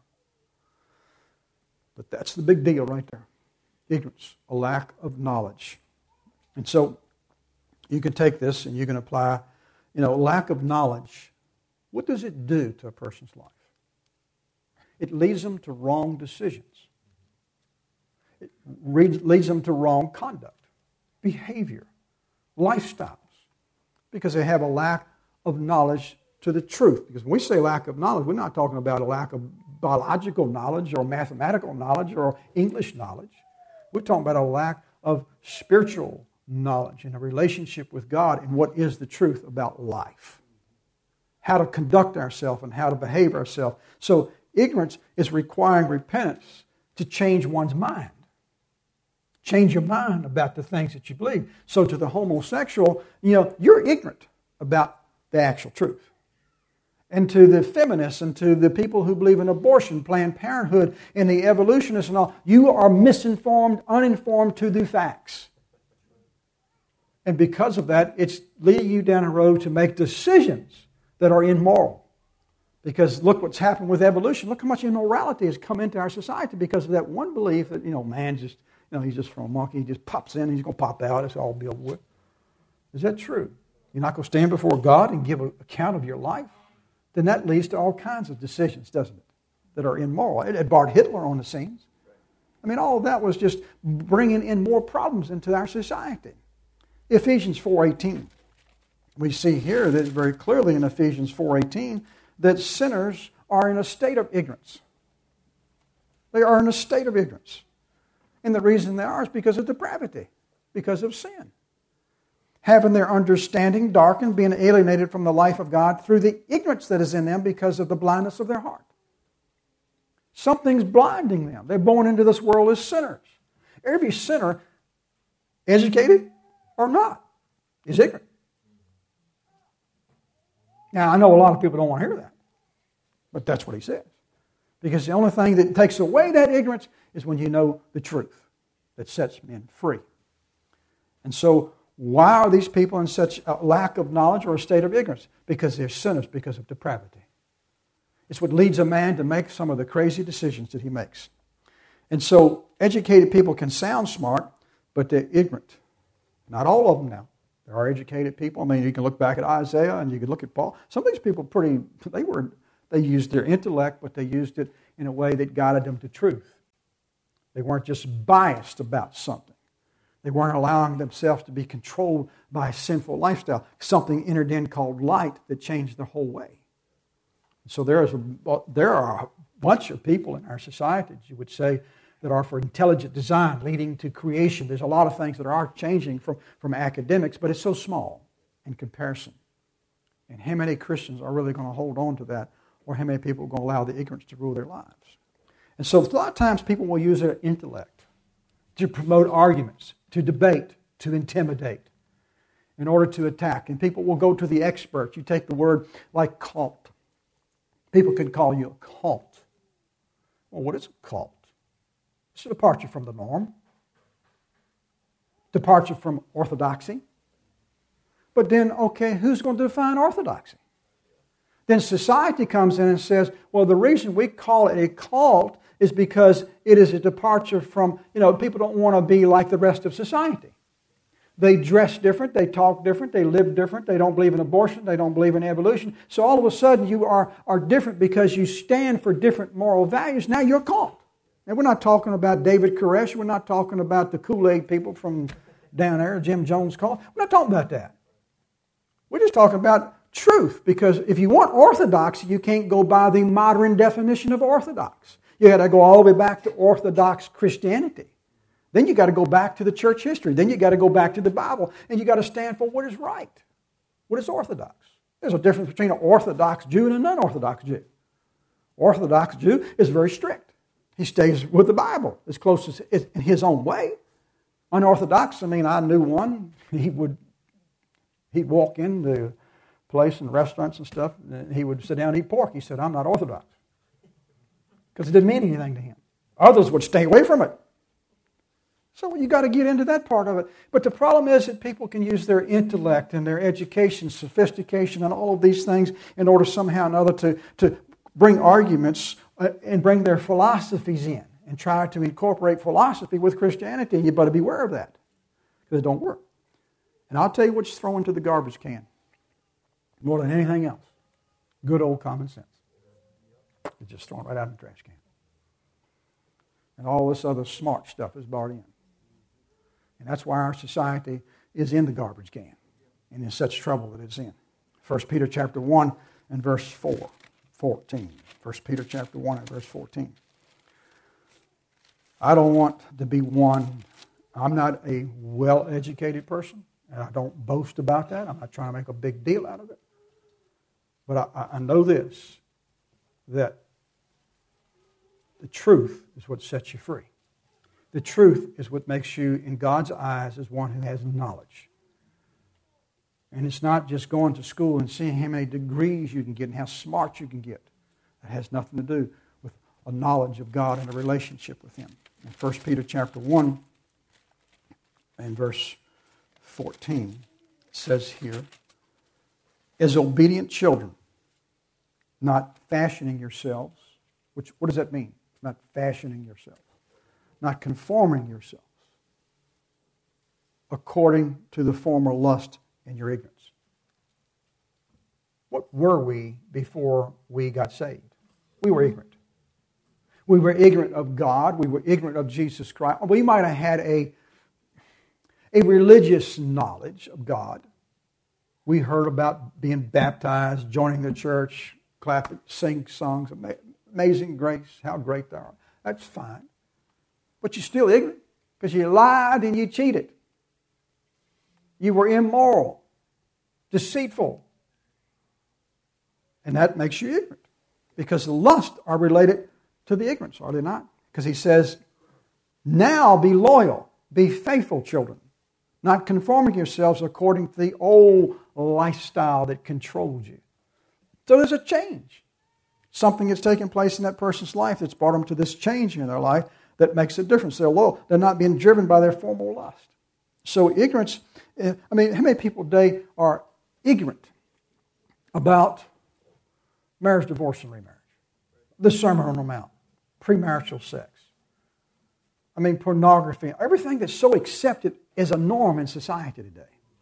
But that's the big deal right there. Ignorance, a lack of knowledge. And so you can take this and you can apply, lack of knowledge. What does it do to a person's life? It leads them to wrong decisions. It leads them to wrong conduct, behavior, lifestyles, because they have a lack of knowledge to the truth. Because when we say lack of knowledge, we're not talking about a lack of biological knowledge or mathematical knowledge or English knowledge. We're talking about a lack of spiritual knowledge and a relationship with God and what is the truth about life. How to conduct ourselves and how to behave ourselves. So ignorance is requiring repentance to change one's mind. Change your mind about the things that you believe. So to the homosexual, you're ignorant about the actual truth. And to the feminists and to the people who believe in abortion, Planned Parenthood, and the evolutionists and all, you are misinformed, uninformed to the facts. And because of that, it's leading you down a road to make decisions that are immoral. Because look what's happened with evolution. Look how much immorality has come into our society because of that one belief that, man just, he's just from a monkey. He just pops in, he's going to pop out. It's all be over with. Is that true? You're not going to stand before God and give an account of your life? Then that leads to all kinds of decisions, doesn't it, that are immoral. It brought Hitler on the scenes. All of that was just bringing in more problems into our society. Ephesians 4:18. We see here that very clearly in Ephesians 4:18 that sinners are in a state of ignorance. They are in a state of ignorance. And the reason they are is because of depravity, because of sin. Having their understanding darkened, being alienated from the life of God through the ignorance that is in them because of the blindness of their heart. Something's blinding them. They're born into this world as sinners. Every sinner, educated or not, is ignorant. Now, I know a lot of people don't want to hear that, but that's what he says. Because the only thing that takes away that ignorance is when you know the truth that sets men free. And so, why are these people in such a lack of knowledge or a state of ignorance? Because they're sinners because of depravity. It's what leads a man to make some of the crazy decisions that he makes. And so, educated people can sound smart, but they're ignorant. Not all of them now. There are educated people. You can look back at Isaiah and you can look at Paul. Some of these people they used their intellect, but they used it in a way that guided them to truth. They weren't just biased about something. They weren't allowing themselves to be controlled by a sinful lifestyle. Something entered in called light that changed their whole way. So there are a bunch of people in our society, you would say, that are for intelligent design, leading to creation. There's a lot of things that are changing from academics, but it's so small in comparison. And how many Christians are really going to hold on to that, or how many people are going to allow the ignorance to rule their lives? And so a lot of times people will use their intellect to promote arguments, to debate, to intimidate, in order to attack. And people will go to the experts. You take the word like cult. People can call you a cult. Well, what is a cult? It's a departure from the norm. Departure from orthodoxy. But then, okay, who's going to define orthodoxy? Then society comes in and says, well, the reason we call it a cult is because it is a departure from, people don't want to be like the rest of society. They dress different, they talk different, they live different, they don't believe in abortion, they don't believe in evolution. So all of a sudden you are different because you stand for different moral values. Now you're a cult. And we're not talking about David Koresh. We're not talking about the Kool-Aid people from down there, Jim Jones cult. We're not talking about that. We're just talking about truth. Because if you want orthodoxy, you can't go by the modern definition of orthodox. You got to go all the way back to Orthodox Christianity. Then you got to go back to the church history. Then you got to go back to the Bible. And you got to stand for what is right. What is orthodox? There's a difference between an Orthodox Jew and a non-Orthodox Jew. Orthodox Jew is very strict. He stays with the Bible as close as in his own way. Unorthodox, I knew one. He'd walk into a place and restaurants and stuff, and he would sit down and eat pork. He said, I'm not Orthodox. Because it didn't mean anything to him. Others would stay away from it. So you got to get into that part of it. But the problem is that people can use their intellect and their education, sophistication, and all of these things in order somehow or another to bring arguments and bring their philosophies in and try to incorporate philosophy with Christianity. And you better beware of that because it don't work. And I'll tell you what's thrown into the garbage can more than anything else. Good old common sense. It's just thrown right out in the trash can. And all this other smart stuff is brought in. And that's why our society is in the garbage can and in such trouble that it's in. 1 Peter chapter 1 and verse 14. 1 Peter chapter 1 and verse 14. I don't want to be one. I'm not a well-educated person, and I don't boast about that. I'm not trying to make a big deal out of it. But I know this, that the truth is what sets you free. The truth is what makes you, in God's eyes, as one who has knowledge. And it's not just going to school and seeing how many degrees you can get and how smart you can get. It has nothing to do with a knowledge of God and a relationship with Him. In 1 Peter chapter 1 and verse 14, it says here, as obedient children, not fashioning yourselves. What does that mean? Not fashioning yourselves. Not conforming yourselves according to the former lust in your ignorance. What were we before we got saved? We were ignorant. We were ignorant of God. We were ignorant of Jesus Christ. We might have had a religious knowledge of God. We heard about being baptized, joining the church, clapping, sing songs, amazing grace, how great thou art. That's fine. But you're still ignorant because you lied and you cheated. You were immoral, deceitful. And that makes you ignorant because the lusts are related to the ignorance, are they not? Because he says, now be loyal, be faithful children, not conforming yourselves according to the old lifestyle that controlled you. So there's a change. Something has taken place in that person's life that's brought them to this change in their life that makes a difference. They're loyal. They're not being driven by their former lust. So ignorance, how many people today are ignorant about marriage, divorce, and remarriage? The Sermon on the Mount, premarital sex. Pornography, everything that's so accepted as a norm in society today.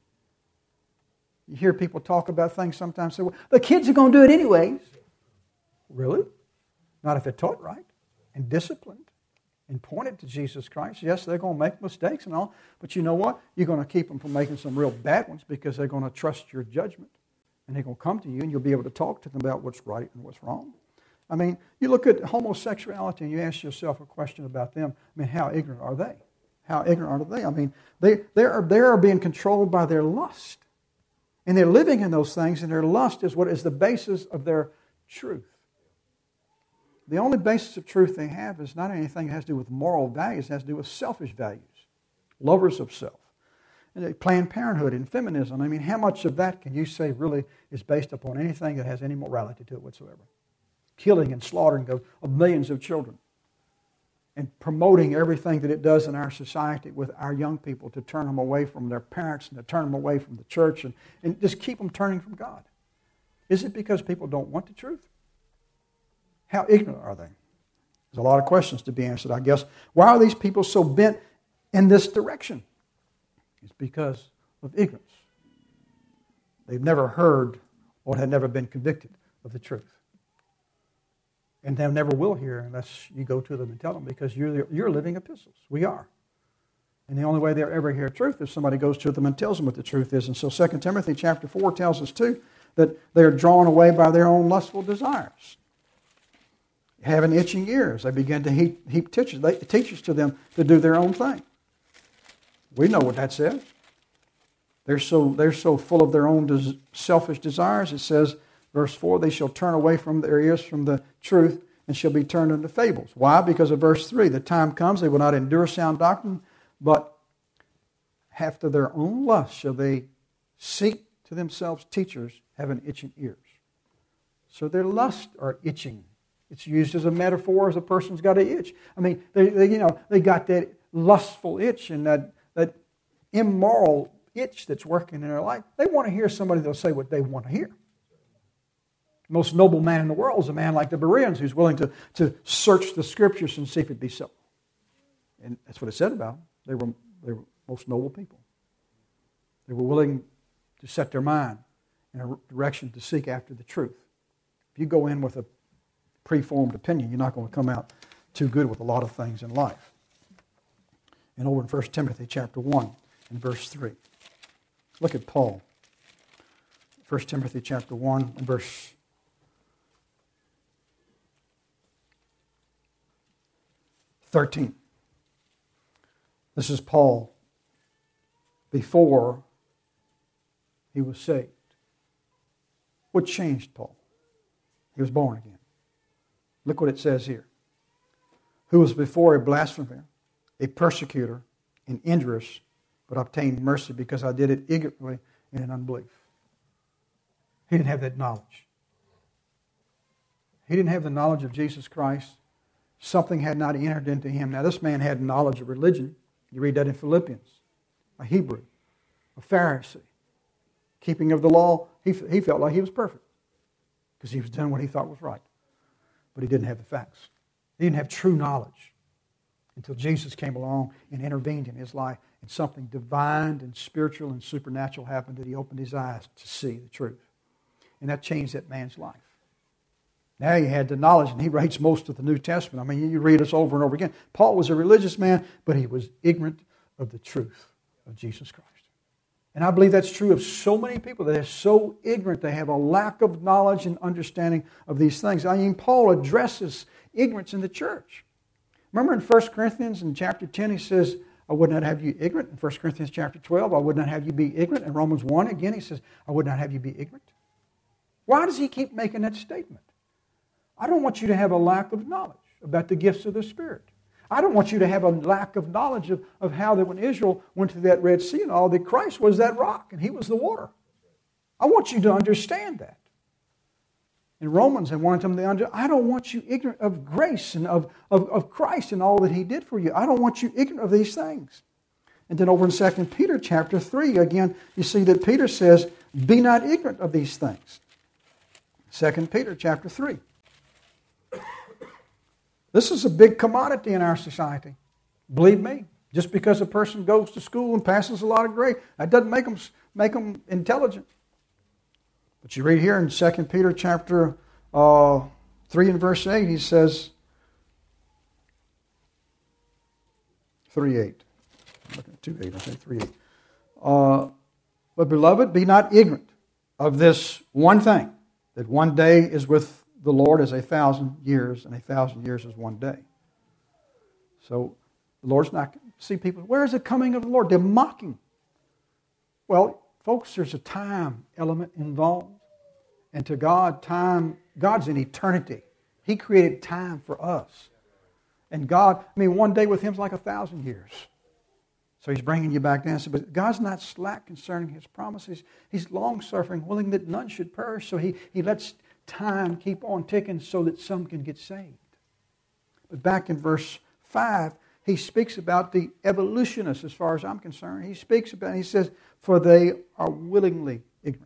You hear people talk about things sometimes, say, well, the kids are going to do it anyways. Really? Not if they're taught right and disciplined and pointed to Jesus Christ. Yes, they're going to make mistakes and all, but you know what? You're going to keep them from making some real bad ones because they're going to trust your judgment. And they're going to come to you and you'll be able to talk to them about what's right and what's wrong. You look at homosexuality and you ask yourself a question about them. How ignorant are they? How ignorant are they? They are being controlled by their lust. And they're living in those things, and their lust is what is the basis of their truth. The only basis of truth they have is not anything that has to do with moral values, it has to do with selfish values, lovers of self. And Planned Parenthood and feminism, how much of that can you say really is based upon anything that has any morality to it whatsoever? Killing and slaughtering of millions of children and promoting everything that it does in our society with our young people to turn them away from their parents and to turn them away from the church and just keep them turning from God. Is it because people don't want the truth? How ignorant are they? There's a lot of questions to be answered, I guess. Why are these people so bent in this direction? It's because of ignorance. They've never heard or had never been convicted of the truth. And they never will hear unless you go to them and tell them, because you're living epistles. We are. And the only way they'll ever hear truth is somebody goes to them and tells them what the truth is. And so 2 Timothy chapter 4 tells us too that they are drawn away by their own lustful desires. Having itching ears, they begin to heap teachers to them to do their own thing. We know what that says. They're so full of their own selfish desires. It says, verse 4, they shall turn away from their ears from the truth and shall be turned into fables. Why? Because of verse 3. The time comes, they will not endure sound doctrine, but after their own lust shall they seek to themselves teachers having itching ears. So their lusts are itching. It's used as a metaphor as a person's got an itch. They got that lustful itch and that immoral itch that's working in their life. They want to hear somebody that'll say what they want to hear. The most noble man in the world is a man like the Bereans who's willing to search the Scriptures and see if it be so. And that's what it said about them. They were most noble people. They were willing to set their mind in a direction to seek after the truth. If you go in with a preformed opinion, you're not going to come out too good with a lot of things in life. And over in 1 Timothy chapter 1 and verse 3. Look at Paul. 1 Timothy chapter 1 and verse 13. This is Paul before he was saved. What changed Paul? He was born again. Look what it says here. Who was before a blasphemer, a persecutor, and injurious, but obtained mercy because I did it ignorantly and in unbelief. He didn't have that knowledge. He didn't have the knowledge of Jesus Christ. Something had not entered into him. Now, this man had knowledge of religion. You read that in Philippians. A Hebrew, a Pharisee, keeping of the law. He felt like he was perfect. because he was doing what he thought was right. But he didn't have the facts. He didn't have true knowledge until Jesus came along and intervened in his life, and something divine and spiritual and supernatural happened that he opened his eyes to see the truth. And that changed that man's life. Now he had the knowledge, and he writes most of the New Testament. I mean, you read this over and over again. Paul was a religious man, but he was ignorant of the truth of Jesus Christ. And I believe that's true of so many people. They're so ignorant. They have a lack of knowledge and understanding of these things. I mean, Paul addresses ignorance in the church. Remember in 1 Corinthians in chapter 10, he says, I would not have you ignorant. In 1 Corinthians chapter 12, I would not have you be ignorant. In Romans 1, again, he says, I would not have you be ignorant. Why does he keep making that statement? I don't want you to have a lack of knowledge about the gifts of the Spirit. I don't want you to have a lack of knowledge of how that when Israel went to that Red Sea and all, that Christ was that rock and he was the water. I want you to understand that. In Romans, I want them to understand, I don't want you ignorant of grace and of Christ and all that he did for you. I don't want you ignorant of these things. And then over in 2 Peter chapter 3, again, you see that Peter says, be not ignorant of these things. 2 Peter chapter 3. This is a big commodity in our society. Believe me, just because a person goes to school and passes a lot of grades, that doesn't make them intelligent. But you read here in 2 Peter chapter 3 and verse 8, he says, 3:8. I'm looking at 2:8, I say 3:8. But beloved, be not ignorant of this one thing, that one day is with the Lord as 1,000 years, and 1,000 years is one day. So the Lord's not... See people, where is the coming of the Lord? They're mocking. Well, folks, there's a time element involved. And to God, time... God's in eternity. He created time for us. And God... I mean, one day with Him is like 1,000 years. So He's bringing you back down. But God's not slack concerning His promises. He's long-suffering, willing that none should perish. So He lets time keep on ticking so that some can get saved. But back in verse 5, he speaks about the evolutionists as far as I'm concerned. He speaks about, he says, for they are willingly ignorant.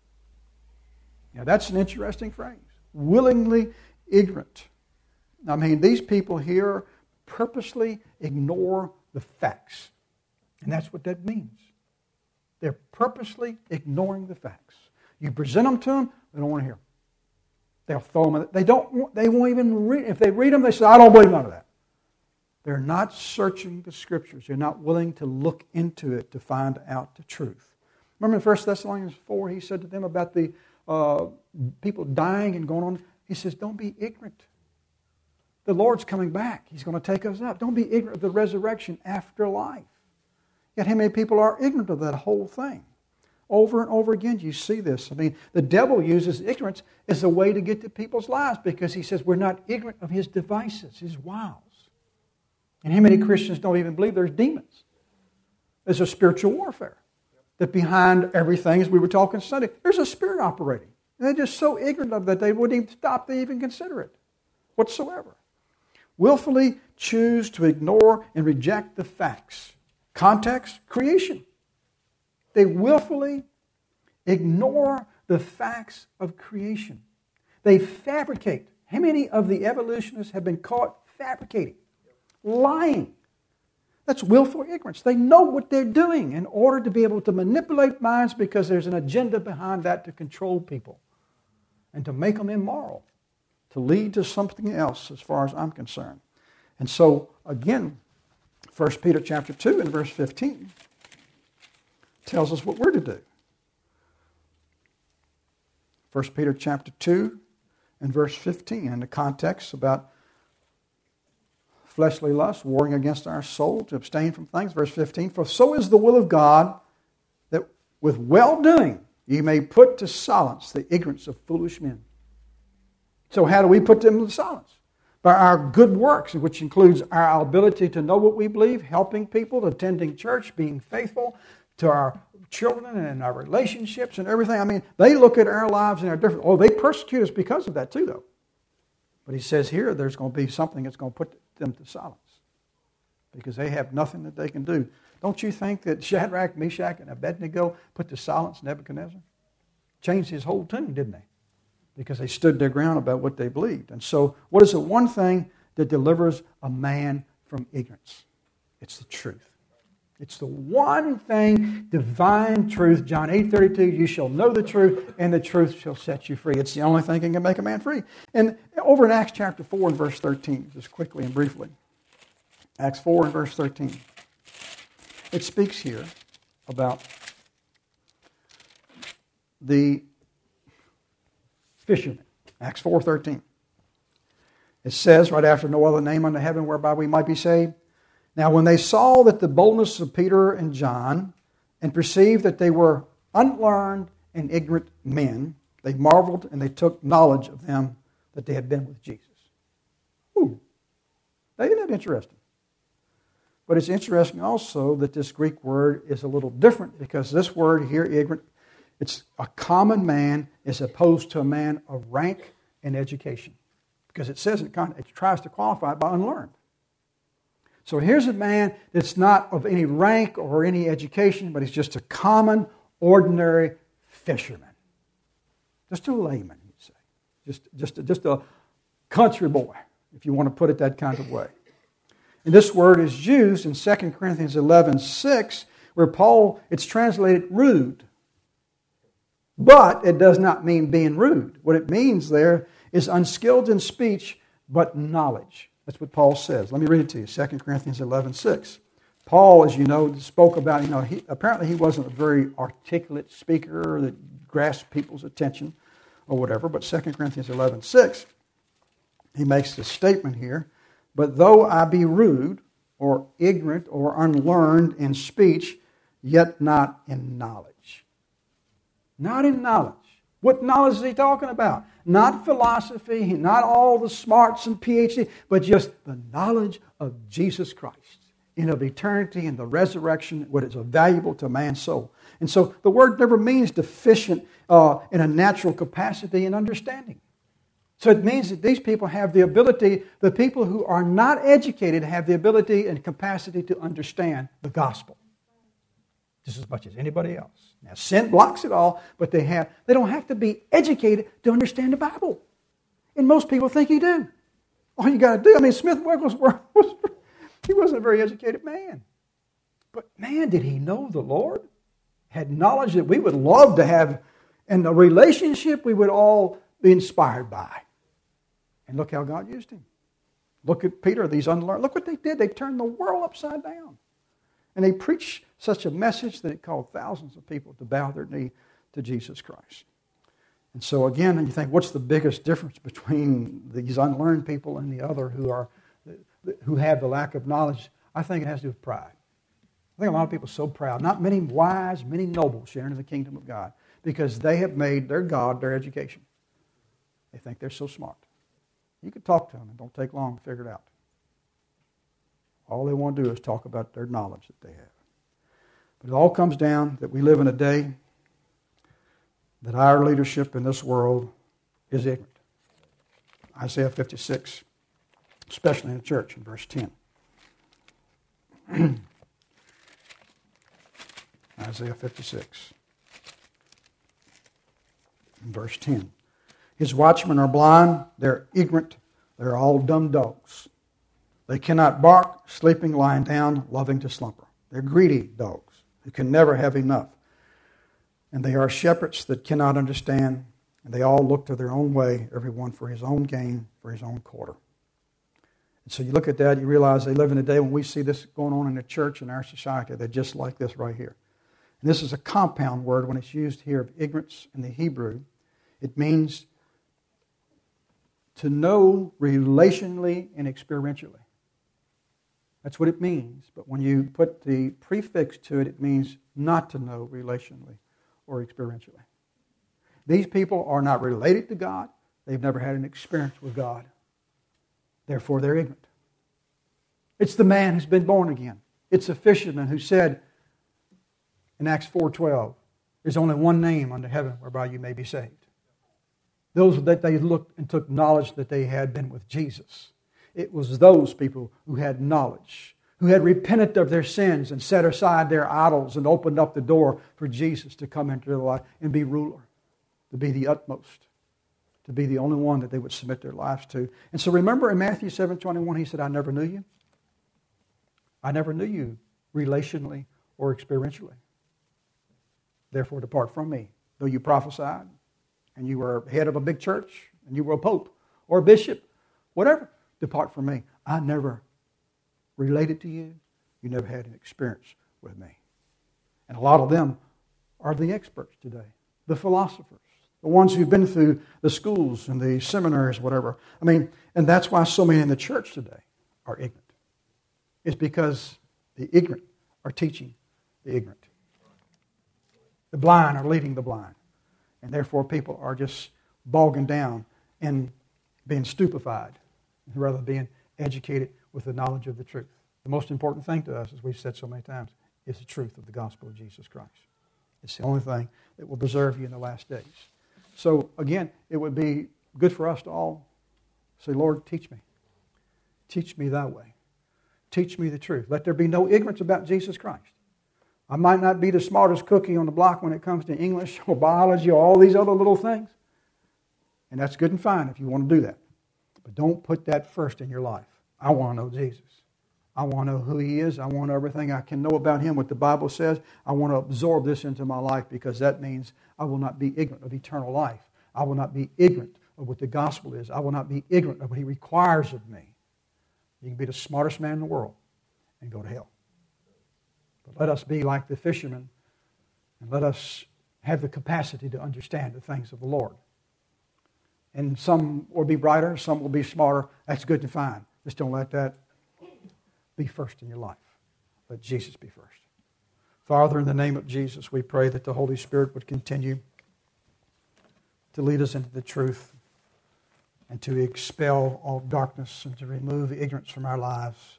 Now that's an interesting phrase. Willingly ignorant. I mean, these people here purposely ignore the facts. And that's what that means. They're purposely ignoring the facts. You present them to them, they don't want to hear them. They'll throw them. They won't even read. If they read them, they say, I don't believe none of that. They're not searching the Scriptures. They're not willing to look into it to find out the truth. Remember in 1 Thessalonians 4, he said to them about the people dying and going on. He says, don't be ignorant. The Lord's coming back. He's going to take us up. Don't be ignorant of the resurrection after life. Yet how many people are ignorant of that whole thing? Over and over again, you see this. I mean, the devil uses ignorance as a way to get to people's lives because he says we're not ignorant of his devices, his wiles. And how many Christians don't even believe there's demons? There's a spiritual warfare. That behind everything, as we were talking Sunday, there's a spirit operating. And they're just so ignorant of that they wouldn't even stop to even consider it whatsoever. Willfully choose to ignore and reject the facts. Context, creation. They willfully ignore the facts of creation. They fabricate. How many of the evolutionists have been caught fabricating, lying? That's willful ignorance. They know what they're doing in order to be able to manipulate minds because there's an agenda behind that to control people and to make them immoral, to lead to something else as far as I'm concerned. And so, again, 1 Peter chapter 2 and verse 15 tells us what we're to do. 1 Peter chapter 2 and verse 15, in the context about fleshly lust, warring against our soul, to abstain from things. Verse 15, for so is the will of God, that with well-doing ye may put to silence the ignorance of foolish men. So how do we put them to silence? By our good works, which includes our ability to know what we believe, helping people, attending church, being faithful to our children and our relationships and everything. I mean, they look at our lives and are different. Oh, they persecute us because of that too, though. But he says here there's going to be something that's going to put them to silence because they have nothing that they can do. Don't you think that Shadrach, Meshach, and Abednego put to silence Nebuchadnezzar? Changed his whole tune, didn't they? because they stood their ground about what they believed. And so what is the one thing that delivers a man from ignorance? It's the truth. It's the one thing, divine truth. John 8:32, you shall know the truth, and the truth shall set you free. It's the only thing that can make a man free. And over in Acts chapter 4 and verse 13, just quickly and briefly. Acts 4 and verse 13. It speaks here about the fishermen. Acts 4:13. It says, right after, no other name under heaven whereby we might be saved. Now when they saw that the boldness of Peter and John, and perceived that they were unlearned and ignorant men, they marveled and they took knowledge of them that they had been with Jesus. Ooh, isn't that interesting? But it's interesting also that this Greek word is a little different, because this word here, ignorant, it's a common man as opposed to a man of rank and education. Because it says it tries to qualify it by unlearned. So here's a man that's not of any rank or any education, but he's just a common, ordinary fisherman. Just a layman, you'd say. Just a country boy, if you want to put it that kind of way. And this word is used in 2 Corinthians 11:6, where it's translated rude. But it does not mean being rude. What it means there is unskilled in speech, but knowledge. That's what Paul says. Let me read it to you, 2 Corinthians 11:6. Paul, as you know, spoke about, apparently he wasn't a very articulate speaker that grasped people's attention or whatever, but 2 Corinthians 11:6, he makes this statement here, but though I be rude or ignorant or unlearned in speech, yet not in knowledge. Not in knowledge. What knowledge is he talking about? Not philosophy, not all the smarts and PhD, but just the knowledge of Jesus Christ and of eternity and the resurrection, what is valuable to man's soul. And so the word never means deficient in a natural capacity and understanding. So it means that these people have the ability, the people who are not educated have the ability and capacity to understand the gospel just as much as anybody else. Now, sin blocks it all, but they don't have to be educated to understand the Bible. And most people think you do. All you got to do, Smith Wigglesworth, he wasn't a very educated man. But man, did he know the Lord? Had knowledge that we would love to have, and a relationship we would all be inspired by. And look how God used him. Look at Peter, these unlearned. Look what they did. They turned the world upside down. And they preached such a message that it called thousands of people to bow their knee to Jesus Christ. And so again, you think, what's the biggest difference between these unlearned people and the other who have the lack of knowledge? I think it has to do with pride. I think a lot of people are so proud. Not many wise, many noble share into the kingdom of God because they have made their God their education. They think they're so smart. You can talk to them. It don't take long to figure it out. All they want to do is talk about their knowledge that they have. But it all comes down that we live in a day that our leadership in this world is ignorant. Isaiah 56, especially in the church, in verse 10. Isaiah 56, in verse 10. His watchmen are blind, they're ignorant, they're all dumb dogs. They cannot bark, sleeping, lying down, loving to slumber. They're greedy dogs who can never have enough. And they are shepherds that cannot understand, and they all look to their own way, everyone for his own gain, for his own quarter. And so you look at that, you realize they live in a day when we see this going on in the church and our society. They're just like this right here. And this is a compound word when it's used here of ignorance in the Hebrew. It means to know relationally and experientially. That's what it means. But when you put the prefix to it, it means not to know relationally or experientially. These people are not related to God. They've never had an experience with God. Therefore, they're ignorant. It's the man who's been born again. It's the fisherman who said in Acts 4:12, there's only one name under heaven whereby you may be saved. Those that they looked and took knowledge that they had been with Jesus. It was those people who had knowledge, who had repented of their sins and set aside their idols and opened up the door for Jesus to come into their life and be ruler, to be the utmost, to be the only one that they would submit their lives to. And so remember in Matthew 7:21, he said, I never knew you. I never knew you relationally or experientially. Therefore, depart from me. Though you prophesied, and you were head of a big church, and you were a pope or a bishop, whatever, depart from me. I never related to you. You never had an experience with me. And a lot of them are the experts today, the philosophers, the ones who've been through the schools and the seminaries, whatever. I mean, and that's why so many in the church today are ignorant. It's because the ignorant are teaching the ignorant. The blind are leading the blind. And therefore people are just bogging down and being stupefied rather than being educated with the knowledge of the truth. The most important thing to us, as we've said so many times, is the truth of the gospel of Jesus Christ. It's the only thing that will preserve you in the last days. So again, it would be good for us to all say, Lord, teach me. Teach me thy way. Teach me the truth. Let there be no ignorance about Jesus Christ. I might not be the smartest cookie on the block when it comes to English or biology or all these other little things. And that's good and fine if you want to do that. But don't put that first in your life. I want to know Jesus. I want to know who He is. I want everything I can know about Him, what the Bible says. I want to absorb this into my life because that means I will not be ignorant of eternal life. I will not be ignorant of what the gospel is. I will not be ignorant of what He requires of me. You can be the smartest man in the world and go to hell. But let us be like the fishermen and let us have the capacity to understand the things of the Lord. And some will be brighter, some will be smarter. That's good and fine. Just don't let that be first in your life. Let Jesus be first. Father, in the name of Jesus, we pray that the Holy Spirit would continue to lead us into the truth and to expel all darkness and to remove ignorance from our lives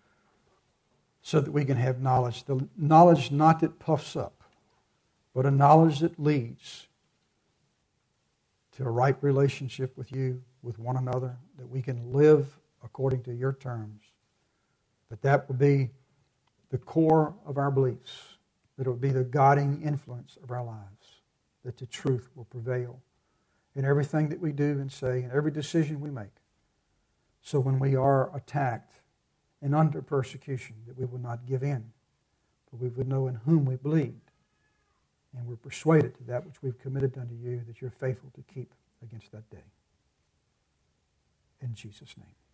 so that we can have knowledge. The knowledge not that puffs up, but a knowledge that leads to a right relationship with you, with one another, that we can live according to your terms. But that will be the core of our beliefs, that it will be the guiding influence of our lives, that the truth will prevail in everything that we do and say, in every decision we make. So when we are attacked and under persecution, that we will not give in, but we would know in whom we believed, and we're persuaded to that which we've committed unto you, that you're faithful to keep against that day. In Jesus' name.